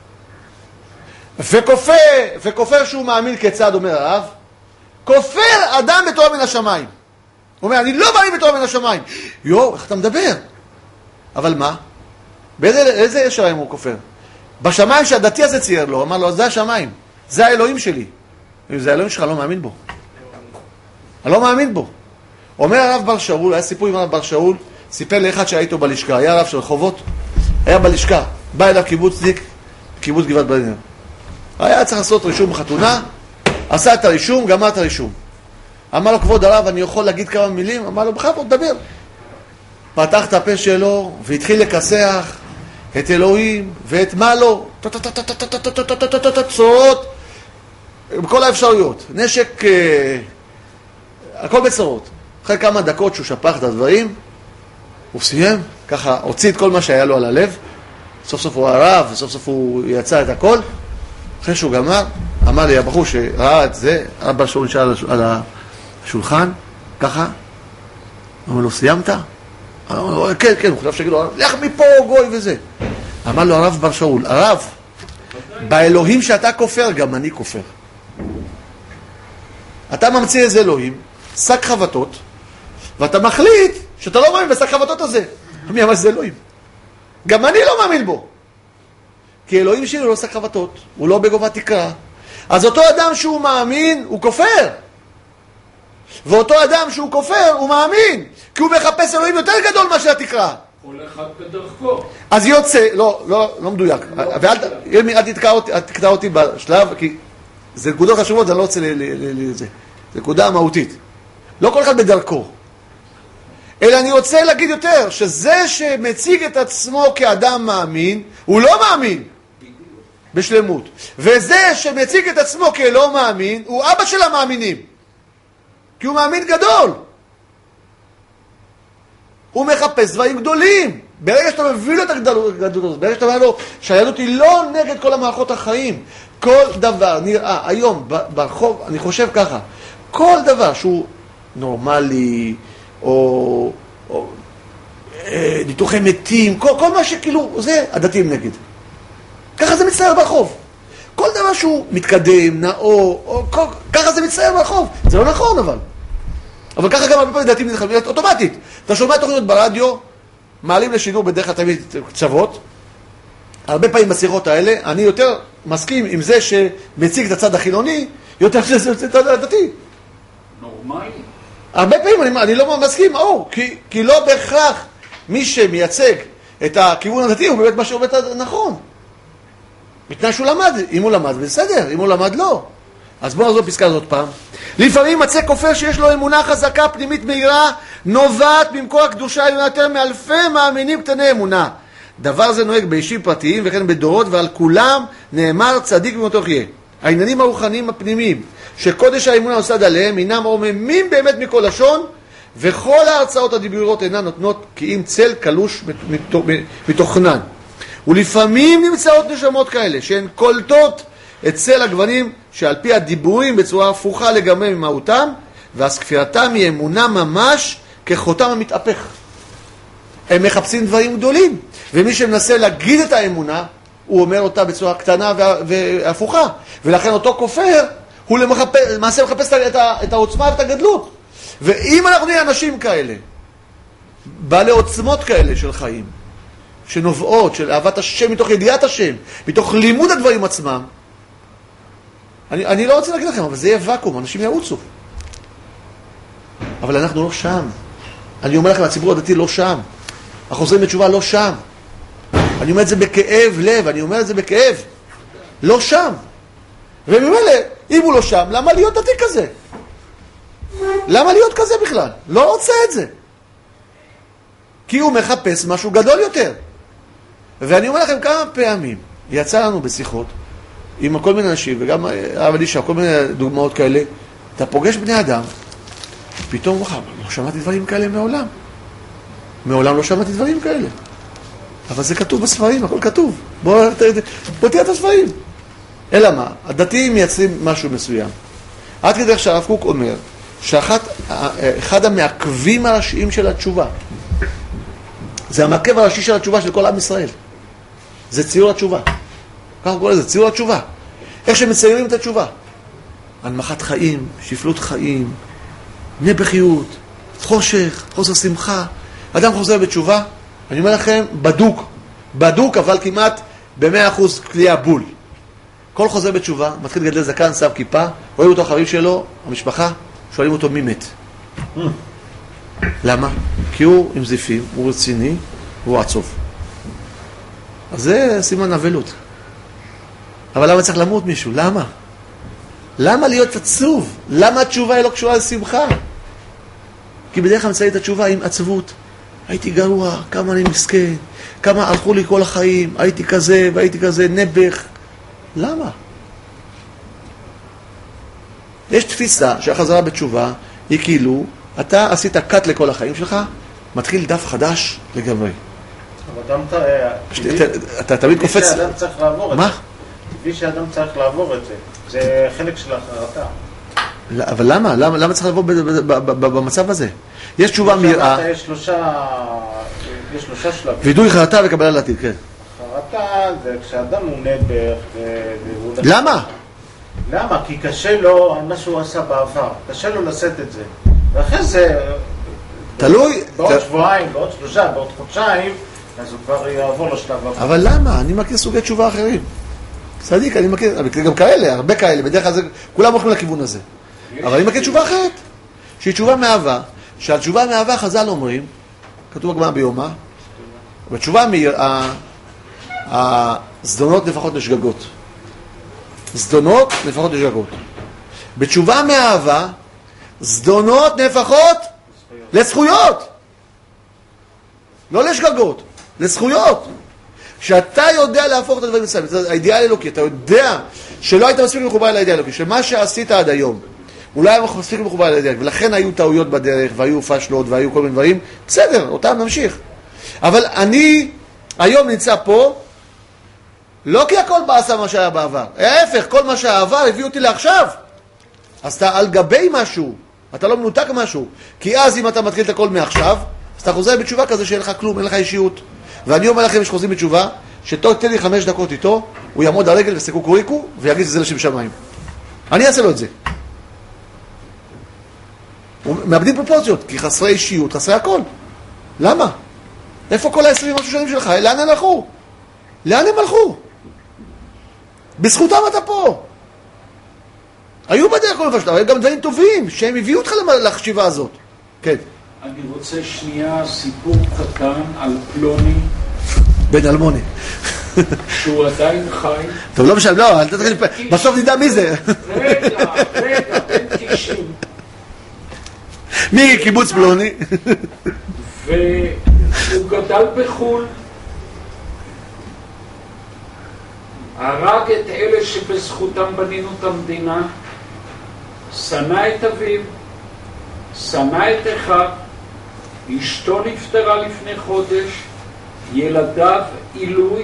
וכופר, וכופר שהוא מאמין כיצד, אומר הרב, כופר אדם בתורה מן השמיים. הוא אומר, אני לא מאמין בתורה מן השמיים. יו, איך אתה מדבר? אבל מה? באיזה ישרים הוא כופר? בשמיים שהדתי הזה צייר לו, אמר לו, זה השמיים, זה האלוהים שלי. אם זה האלוהים שלך, לא מאמין בו. אני לא מאמין בו. אומר הרב בר שאול, היה סיפור עם הרב בר שאול, סיפר לאחד שהיה איתו בלשכה, היה הרב של רחובות, היה בלשכה, בא אליו קיבוצניק, קיבוץ גבעת ברנר. היה צריך לעשות רישום בחתונה, עשה את הרישום, גמר את הרישום. אמר לו, כבוד הרב, אני יכול להגיד כמה מילים? אמר לו, בכבוד, דבר. פתח את הפה שלו, והתחיל לכסח את אלוהים, ואת מה לו, צורות, בכל האפשרויות. נשק, הכל בצורות. אחרי כמה דקות שהוא שפך את הדברים, הוא סיים, ככה הוציא את כל מה שהיה לו על הלב, סוף סוף הוא הרב, וסוף סוף הוא יצא את הכל. אחרי שהוא גמר, אמר לי הבחור שראה את זה, אבא שאול נשאר על השולחן, ככה, אמר לו, סיימת? אמר לו, כן, כן, הוא חושב שגיד לו, לך מפה גוי וזה. אמר לו הרב בר שאול, הרב, באלוהים שאתה כופר, גם אני כופר. אתה ממציא איזה אלוהים, שק חבטות, ואתה מחליט שאתה לא מאמין בשק חבטות הזה. מי אמר שזה אלוהים? גם אני לא מאמין בו. כי אלוהים שלי הוא לא שק חבטות, הוא לא בגובה תקרה. אז אותו אדם שהוא מאמין, הוא כופר. ואותו אדם שהוא כופר, הוא מאמין. כי הוא מחפש אלוהים יותר גדול מה שהתקרה. כל אחד בדרכו. אז יוצא, לא, לא, לא מדויק. ואל תקטע אותי בשלב, כי זה נקודות חשובות, זה לא רוצה לזה. זה נקודה מהותית. לא כל אחד בדרכו. אלא אני רוצה להגיד יותר, שזה שמציג את עצמו כאדם מאמין, הוא לא מאמין בשלמות. וזה שמציג את עצמו כלא מאמין, הוא אבא של המאמינים. כי הוא מאמין גדול. הוא מחפש דברים גדולים. ברגע שאתה מביא לו את הגדלות הזאת, ברגע שאתה אומר לו שהיהדות היא לא נגד כל המערכות החיים, כל דבר נראה היום ברחוב, אני חושב ככה, כל דבר שהוא נורמלי, או, או אה, ניתוחי מתים, כל, כל מה שכאילו, זה הדתיים נגד. ככה זה מצטייר ברחוב. כל דבר שהוא מתקדם, נאור, או, כל, ככה זה מצטייר ברחוב. זה לא נכון אבל. אבל ככה גם הרבה פעמים דתיים נלחמים, אוטומטית. אתה שומע תוכניות ברדיו, מעלים לשידור בדרך כלל תמיד קצוות. הרבה פעמים בשיחות האלה, אני יותר מסכים עם זה שמציג את הצד החילוני, יותר שזה את הצד הדתי. נורמלי. הרבה פעמים אני, אני לא מסכים, או, כי, כי לא בהכרח מי שמייצג את הכיוון הדתי הוא באמת מה שעובד נכון. בתנאי שהוא למד, אם הוא למד בסדר, אם הוא למד לא. אז בואו נעזור פסקה הזאת פעם. לפעמים מצא כופר שיש לו אמונה חזקה פנימית מהירה, נובעת במקור הקדושה יותר מאלפי מאמינים קטני אמונה. דבר זה נוהג באישים פרטיים וכן בדורות, ועל כולם נאמר צדיק במותו יחיה. העניינים הרוחניים הפנימיים שקודש האמונה נוסד עליהם אינם רוממים באמת מכל לשון, וכל ההרצאות הדיבוריות אינן נותנות כי אם צל קלוש מתוכנן. ולפעמים נמצאות נשמות כאלה שהן קולטות את צל הגוונים שעל פי הדיבורים בצורה הפוכה לגמרי ממהותם, ואז כפירתם היא אמונה ממש כחותם המתהפך. הם מחפשים דברים גדולים. ומי שמנסה להגיד את האמונה, הוא אומר אותה בצורה קטנה והפוכה. ולכן אותו כופר, הוא למעשה מחפש את העוצמה ואת הגדלות. ואם אנחנו נהיה אנשים כאלה, בעלי עוצמות כאלה של חיים, שנובעות, של אהבת השם, מתוך ידיעת השם, מתוך לימוד הדברים עצמם, אני, אני לא רוצה להגיד לכם, אבל זה יהיה וקום, אנשים יעוצו. אבל אנחנו לא שם. אני אומר לכם, הציבור הדתי לא שם. החוזרים בתשובה לא שם. אני אומר את זה בכאב לב, אני אומר את זה בכאב. לא שם. וממילא, אם הוא לא שם, למה להיות דתי כזה? למה להיות כזה בכלל? לא רוצה את זה. כי הוא מחפש משהו גדול יותר. ואני אומר לכם כמה פעמים, יצא לנו בשיחות, עם כל מיני אנשים, וגם הרב אלישע, כל מיני דוגמאות כאלה, אתה פוגש בני אדם, פתאום הוא אומר, לא שמעתי דברים כאלה מעולם. מעולם לא שמעתי דברים כאלה. אבל זה כתוב בספרים, הכל כתוב. בוא, בוא תראה את הספרים. אלא מה? הדתיים מייצרים משהו מסוים. עד כדי שהרב קוק אומר, שאחד המעכבים הראשיים של התשובה, זה המעכב הראשי של התשובה של כל עם ישראל. זה ציור התשובה. ככה קורא לזה, ציור התשובה. איך שמציירים את התשובה. הנמכת חיים, שפלות חיים, נבחיות, חושך, חוסר שמחה. אדם חוזר בתשובה, אני אומר לכם, בדוק. בדוק, אבל כמעט ב-מאה אחוז כלי הבול. כל חוזר בתשובה, מתחיל לגדל זקן, שם כיפה, רואים אותו החברים שלו, המשפחה, שואלים אותו מי מת. למה? כי הוא עם זיפים, הוא רציני, והוא עצוב. אז זה סימן אבלות. אבל למה צריך למות מישהו? למה? למה להיות עצוב? למה התשובה היא לא קשורה לשמחה? כי בדרך כלל מצאי את התשובה עם עצבות. הייתי גרוע, כמה אני מסכן, כמה הלכו לי כל החיים, הייתי כזה והייתי כזה, נבח. למה? יש תפיסה שהחזרה בתשובה היא כאילו, אתה עשית קאט לכל החיים שלך, מתחיל דף חדש לגמרי. אבל אדם, אתה תמיד קופץ... טבעי שאדם צריך לעבור את זה. מה? טבעי שאדם צריך לעבור את זה. זה חלק של החרטה. אבל למה? למה צריך לעבור במצב הזה? יש תשובה מיראה... יש שלושה... יש שלושה שלבים. וידוי חרטה וקבלה לעתיד, כן. חרטה זה כשאדם הוא נבח... למה? למה? כי קשה לו מה שהוא עשה בעבר. קשה לו לשאת את זה. ואחרי זה... תלוי... בעוד שבועיים, בעוד שלושה, בעוד חודשיים, אז הוא כבר יעבור לשלב הבא. אבל למה? אני מכיר סוגי תשובה אחרים. צדיק, אני מכיר, גם כאלה, הרבה כאלה, בדרך כלל כולם הולכים לכיוון הזה. אבל אני מכיר תשובה אחרת, שהיא תשובה מאהבה, שעל תשובה מאהבה חז"ל אומרים, כתוב בגמרא ביומא, בתשובה מהיראה, הזדונות נהפכות לשגגות. זדונות נהפכות לשגגות. בתשובה מאהבה, זדונות נהפכות לזכויות. לא לשגגות, לזכויות. כשאתה יודע להפוך את הדברים לסיים, זה האידיאל האלוקי, אתה יודע שלא היית מספיק מחובר על האידיאל האלוקי, שמה שעשית עד היום, אולי היה מספיק מחובר על האידיאל, ולכן היו טעויות בדרך, והיו פשלות, והיו כל מיני דברים, בסדר, אותם נמשיך. אבל אני היום נמצא פה, לא כי הכל בעשה מה שהיה בעבר, ההפך, כל מה שהעבר הביא אותי לעכשיו. אז אתה על גבי משהו, אתה לא מנותק משהו, כי אז אם אתה מתחיל את הכל מעכשיו, אז אתה חוזר בתשובה כזה שאין לך כלום, אין לך אישיות. ואני אומר לכם, יש חוזרים בתשובה, שתן לי חמש דקות איתו, הוא יעמוד על רגל וסקו קוריקו, ויגיד את זה לשם שמיים. אני אעשה לו את זה. מאבדים פרופורציות, כי חסרי אישיות, חסרי הכל. למה? איפה כל ה-עשרים משהו שנים שלך? לאן הם הלכו? לאן הם הלכו? בזכותם אתה פה. היו בדרך כל מפשטה, אבל גם דברים טובים, שהם הביאו אותך לחשיבה הזאת. כן. אני רוצה שנייה סיפור קטן על פלוני. בן אלמוני. שהוא עדיין חי. טוב, לא משנה, לא, אל תתחיל, בסוף נדע מי זה. רגע, רגע, בן תשעים. מי קיבוץ פלוני? והוא גדל בחול. הרג את אלה שבזכותם בנינו את המדינה. שנא את אביו. שנא את אחיו. אשתו נפטרה לפני חודש, ילדיו עילוי,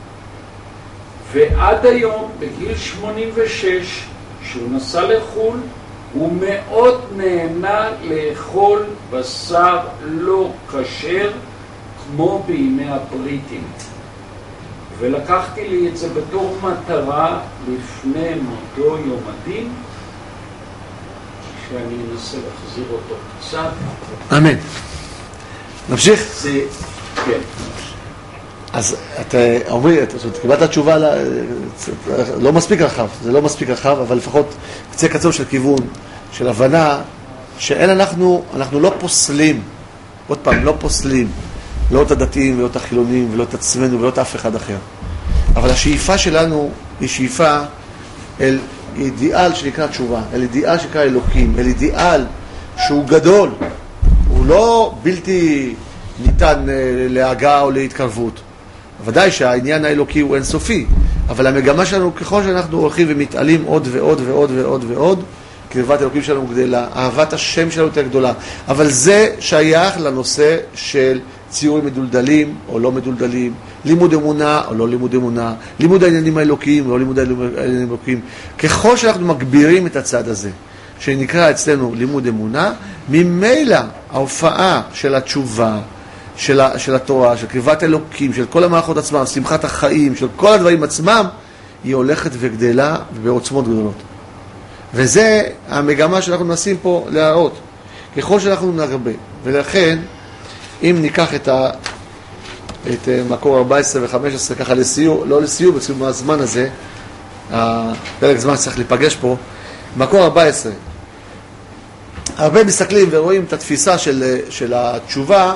ועד היום, בגיל שמונים ושש, שהוא נסע לחול, הוא מאוד נהנה לאכול בשר לא כשר, כמו בימי הבריטים. ולקחתי לי את זה בתור מטרה לפני מותו יום הדין, שאני אנסה להחזיר אותו קצת. אמן. נמשיך? זה, כן. אז אתה אומר, קיבלת תשובה, לא מספיק רחב, זה לא מספיק רחב, אבל לפחות קצה קצור של כיוון, של הבנה, שאין אנחנו, אנחנו לא פוסלים, עוד פעם, לא פוסלים, לא את הדתיים ולא את החילונים ולא את עצמנו ולא את אף אחד אחר. אבל השאיפה שלנו היא שאיפה אל אידיאל שנקרא תשובה, אל אידיאל שנקרא אלוקים, אל אידיאל שהוא גדול, הוא לא בלתי ניתן להגעה או להתקרבות. ודאי שהעניין האלוקי הוא אינסופי, אבל המגמה שלנו ככל שאנחנו הולכים ומתעלים עוד ועוד ועוד ועוד ועוד, קרבת אלוקים שלנו גדלה, אהבת השם שלנו יותר גדולה. אבל זה שייך לנושא של ציורים מדולדלים או לא מדולדלים, לימוד אמונה או לא לימוד אמונה, לימוד העניינים האלוקיים או לא לימוד העניינים האלוקיים. ככל שאנחנו מגבירים את הצד הזה, שנקרא אצלנו לימוד אמונה, ממילא ההופעה של התשובה, של, ה, של התורה, של קרבת אלוקים, של כל המערכות עצמם, שמחת החיים, של כל הדברים עצמם, היא הולכת וגדלה בעוצמות גדולות. וזה המגמה שאנחנו מנסים פה להראות. ככל שאנחנו נרבה. ולכן, אם ניקח את, ה, את מקור ארבע עשרה ו-חמש עשרה ככה לסיום, לא לסיום, בסיום הזמן הזה, הפרק זמן צריך להיפגש פה, מקור ארבע עשרה. הרבה מסתכלים ורואים את התפיסה של, של התשובה,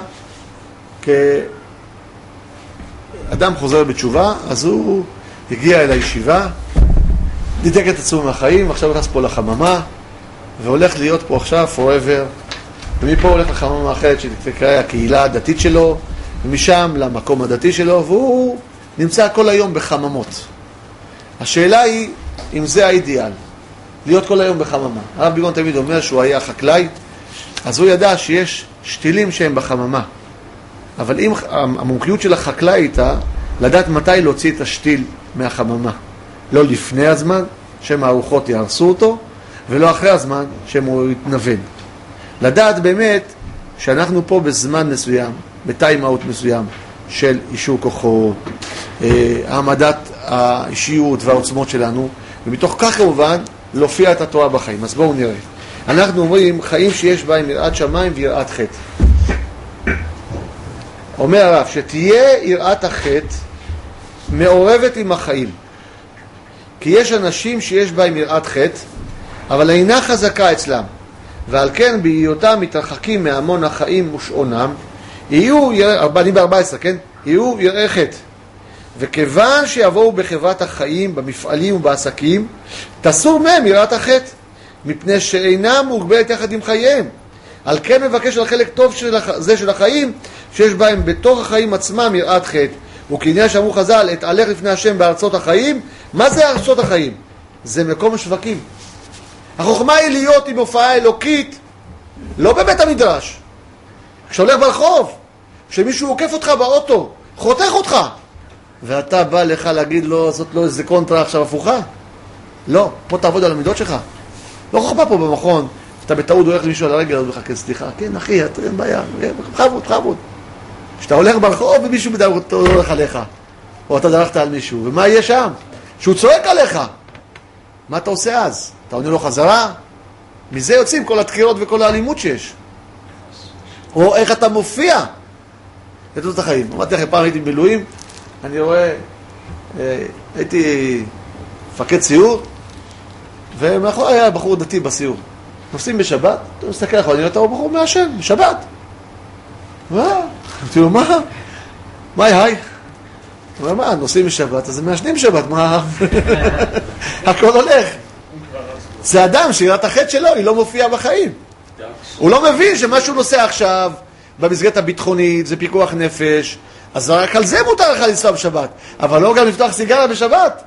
כאדם חוזר בתשובה, אז הוא הגיע אל הישיבה, ניתק את עצמו מהחיים, עכשיו נכנס פה לחממה, והולך להיות פה עכשיו forever, ומפה הולך לחממה אחרת שתקרא הקהילה הדתית שלו, ומשם למקום הדתי שלו, והוא נמצא כל היום בחממות. השאלה היא אם זה האידיאל, להיות כל היום בחממה. הרב ביגון תמיד אומר שהוא היה חקלאי, אז הוא ידע שיש שתילים שהם בחממה. אבל אם המומחיות של החקלאי הייתה לדעת מתי להוציא את השתיל מהחממה, לא לפני הזמן שהם הארוחות יהרסו אותו, ולא אחרי הזמן שהם הוא יתנוון. לדעת באמת שאנחנו פה בזמן מסוים, בטיימאוט מסוים של אישור כוחות, העמדת האישיות והעוצמות שלנו, ומתוך כך כמובן להופיע את התורה בחיים. אז בואו נראה. אנחנו אומרים חיים שיש בהם יראת שמיים ויראת חטא. אומר הרב, שתהיה יראת החטא מעורבת עם החיים. כי יש אנשים שיש בהם יראת חטא, אבל אינה חזקה אצלם. ועל כן בהיותם מתרחקים מהמון החיים ושעונם, יהיו, אני ב-ארבע עשרה, כן? יהיו יראי חטא. וכיוון שיבואו בחברת החיים, במפעלים ובעסקים, תסור מהם יראת החטא, מפני שאינם מוגבלת יחד עם חייהם. על כן מבקש על חלק טוב של הח... זה של החיים, שיש בהם בתוך החיים עצמם יראת חטא. וכעניין שאמרו חז"ל, אתהלך לפני השם בארצות החיים. מה זה ארצות החיים? זה מקום השווקים. החוכמה היא להיות עם הופעה אלוקית, לא בבית המדרש. כשהולך ברחוב, כשמישהו עוקף אותך באוטו, חותך אותך, ואתה בא לך להגיד לו, זאת לא איזה קונטרה עכשיו הפוכה. לא, פה תעבוד על המידות שלך. לא חוכמה פה במכון, אתה בטעות הולך למישהו על הרגל, אז מחכה סליחה, כן אחי, אין בעיה, חבוד, חבוד. כשאתה הולך ברחוב ומישהו הולך עליך, או אתה דרכת על מישהו, ומה יהיה שם? שהוא צועק עליך. מה אתה עושה אז? אתה עונה לו חזרה? מזה יוצאים כל התקירות וכל האלימות שיש. או איך אתה מופיע את זאת החיים. אמרתי לכם, פעם הייתי במילואים, אני רואה, הייתי מפקד סיור, ומאחורי היה בחור דתי בסיור. נוסעים בשבת, אתה מסתכל לך, אני רואה את הבחור מעשן, בשבת. מה? אמרתי לו, מה? מה היי? הוא אומר, מה, נוסעים בשבת, אז הם מעשנים בשבת, מה? הכל הולך. זה אדם שירת החטא שלו, היא לא מופיעה בחיים. הוא לא מבין שמה שהוא נוסע עכשיו, במסגרת הביטחונית, זה פיקוח נפש, אז רק על זה מותר לך לנסוע בשבת, אבל לא גם לפתוח סיגריה בשבת.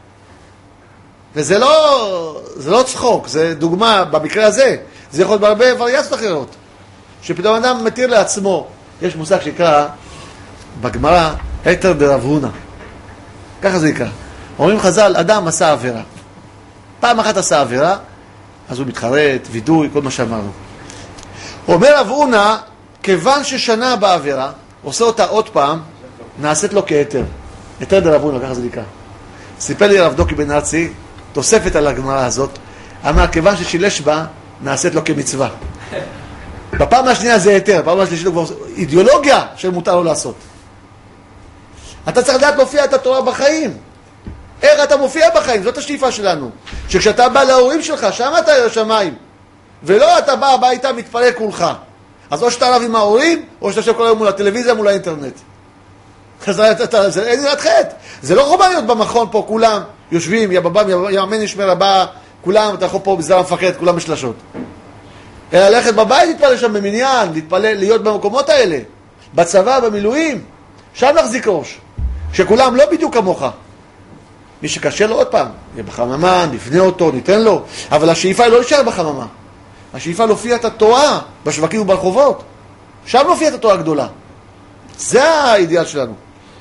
וזה לא, זה לא צחוק, זה דוגמה במקרה הזה, זה יכול להיות בהרבה וריאציות אחרות, שפתאום אדם מתיר לעצמו, יש מושג שנקרא בגמרא, היתר דרב הונא, ככה זה נקרא. אומרים חז"ל, אדם עשה עבירה, פעם אחת עשה עבירה, אז הוא מתחרט, וידוי, כל מה שאמרנו. אומר רב הונא, כיוון ששנה בעבירה, עושה אותה עוד פעם, נעשית לו כהיתר. היתר דרבון, לקח זה נקרא. סיפר לי הרב דוקי בן ארצי, תוספת על הגמרא הזאת, אמר, כיוון ששילש בה, נעשית לו כמצווה. בפעם השנייה זה היתר, בפעם השלישית הוא כבר אידיאולוגיה שמותר לו לעשות. אתה צריך לדעת להופיע את התורה בחיים. איך אתה מופיע בחיים? זאת השאיפה שלנו. שכשאתה בא להורים שלך, שם אתה ירא שמיים. ולא אתה בא הביתה, מתפלל כולך. אז או שאתה רב עם ההורים, או שאתה יושב כל היום מול הטלוויזיה, מול האינטרנט. זה אין ירד חטא. זה לא חובה להיות במכון פה, כולם יושבים, יבבם, יאמן ישמר הבא, כולם, אתה יכול פה בזר המפחד, כולם משלשות. אלא ללכת בבית, להתפלל שם במניין, להתפלל, להיות במקומות האלה. בצבא, במילואים, שם להחזיק ראש. שכולם לא בדיוק כמוך. מי שקשה לו עוד פעם, יהיה בחממה, נפנה אותו, ניתן לו. אבל השאיפה היא לא להישאר בחממה. השאיפה להופיע את התורה בשווקים וברחובות. שם להופיע את התורה הגדולה. זה האידיאל שלנו.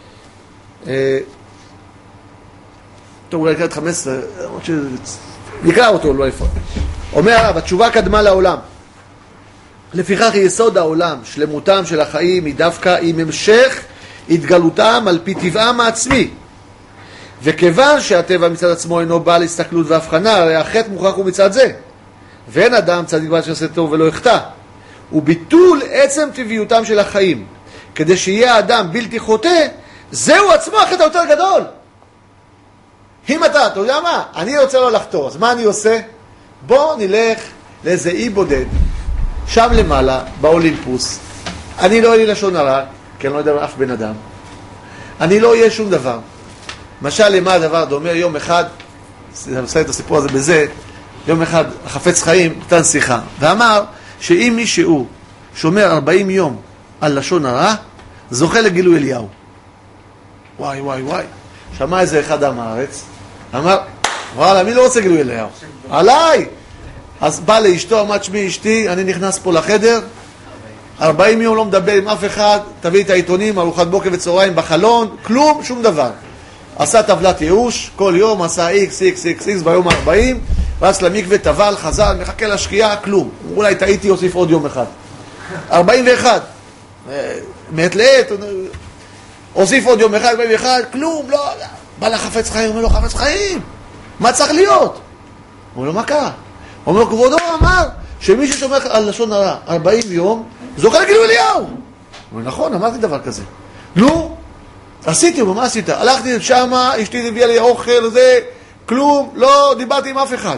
טוב, אולי נקרא את חמש עשרה, נקרא אותו, לא איפה. אומר הרב, התשובה קדמה לעולם. לפיכך יסוד העולם, שלמותם של החיים, היא דווקא עם המשך התגלותם על פי טבעם העצמי. וכיוון שהטבע מצד עצמו אינו בעל הסתכלות והבחנה, הרי החטא מוכרח הוא מצד זה. ואין אדם צדיק בעל שעושה טוב ולא יחטא. הוא ביטול עצם טבעיותם של החיים. כדי שיהיה האדם בלתי חוטא, זהו עצמו החטא יותר גדול. אם אתה, אתה יודע מה? אני רוצה לא לחטוא, אז מה אני עושה? בוא נלך לאיזה אי בודד, שם למעלה, באולימפוס. אני לא אהיה לי לשון הרע, כי אני לא יודע אף בן אדם. אני לא אהיה שום דבר. משל למה הדבר דומה, יום אחד, אני עושה את הסיפור הזה בזה, יום אחד החפץ חיים נתן שיחה, ואמר שאם מישהו שומר ארבעים יום על לשון הרע, זוכה לגילוי אליהו. וואי וואי וואי. שמע איזה אחד עם הארץ, אמר, וואלה, מי לא רוצה גילוי אליהו? עליי! אז בא לאשתו, אמר, שמי אשתי, אני נכנס פה לחדר, ארבעים יום לא מדבר עם אף אחד, תביא את העיתונים, ארוחת בוקר וצהריים בחלון, כלום, שום דבר. עשה טבלת ייאוש, כל יום עשה איקס, איקס, איקס, איקס, ביום ארבעים, רץ למקווה, טבל, חזר, מחכה לשקיעה, כלום. אולי טעיתי, הוסיף עוד יום אחד. ארבעים ואחת. מעת לעת, הוסיף עוד יום אחד, ארבעים ואחת, כלום, לא, בא לחפץ חיים, אומר לו, חפץ חיים, מה צריך להיות? אומר לו, מה קרה? אומר לו, כבודו אמר, שמי ששומר על לשון הרע ארבעים יום, זוכה לגילוי אליהו. אומר, נכון, אמרתי דבר כזה. נו, עשיתי, מה עשית? הלכתי שמה, אשתי הביאה לי אוכל, זה, כלום, לא דיברתי עם אף אחד.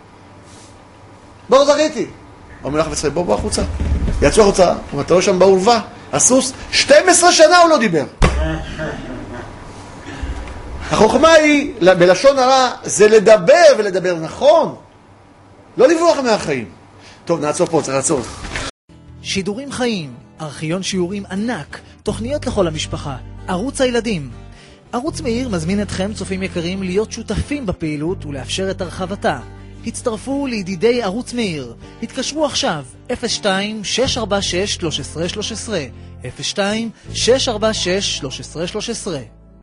בואו זכיתי. אומר לך וצחי, בואו בוא החוצה. יצאו החוצה, הוא אתה לא שם בעורבה, הסוס, שתים עשרה שנה הוא לא דיבר. החוכמה היא, בלשון הרע, זה לדבר ולדבר נכון. לא לברוח מהחיים. טוב, נעצור פה, צריך לעצור. שידורים חיים, ארכיון שיעורים ענק, תוכניות לכל המשפחה, ערוץ הילדים. ערוץ מאיר מזמין אתכם, צופים יקרים, להיות שותפים בפעילות ולאפשר את הרחבתה. הצטרפו לידידי ערוץ מאיר. התקשרו עכשיו, אפס שתיים שש ארבע שש שלוש עשרה שלוש עשרה, אפס שתיים שש ארבע שש שלוש עשרה שלוש עשרה.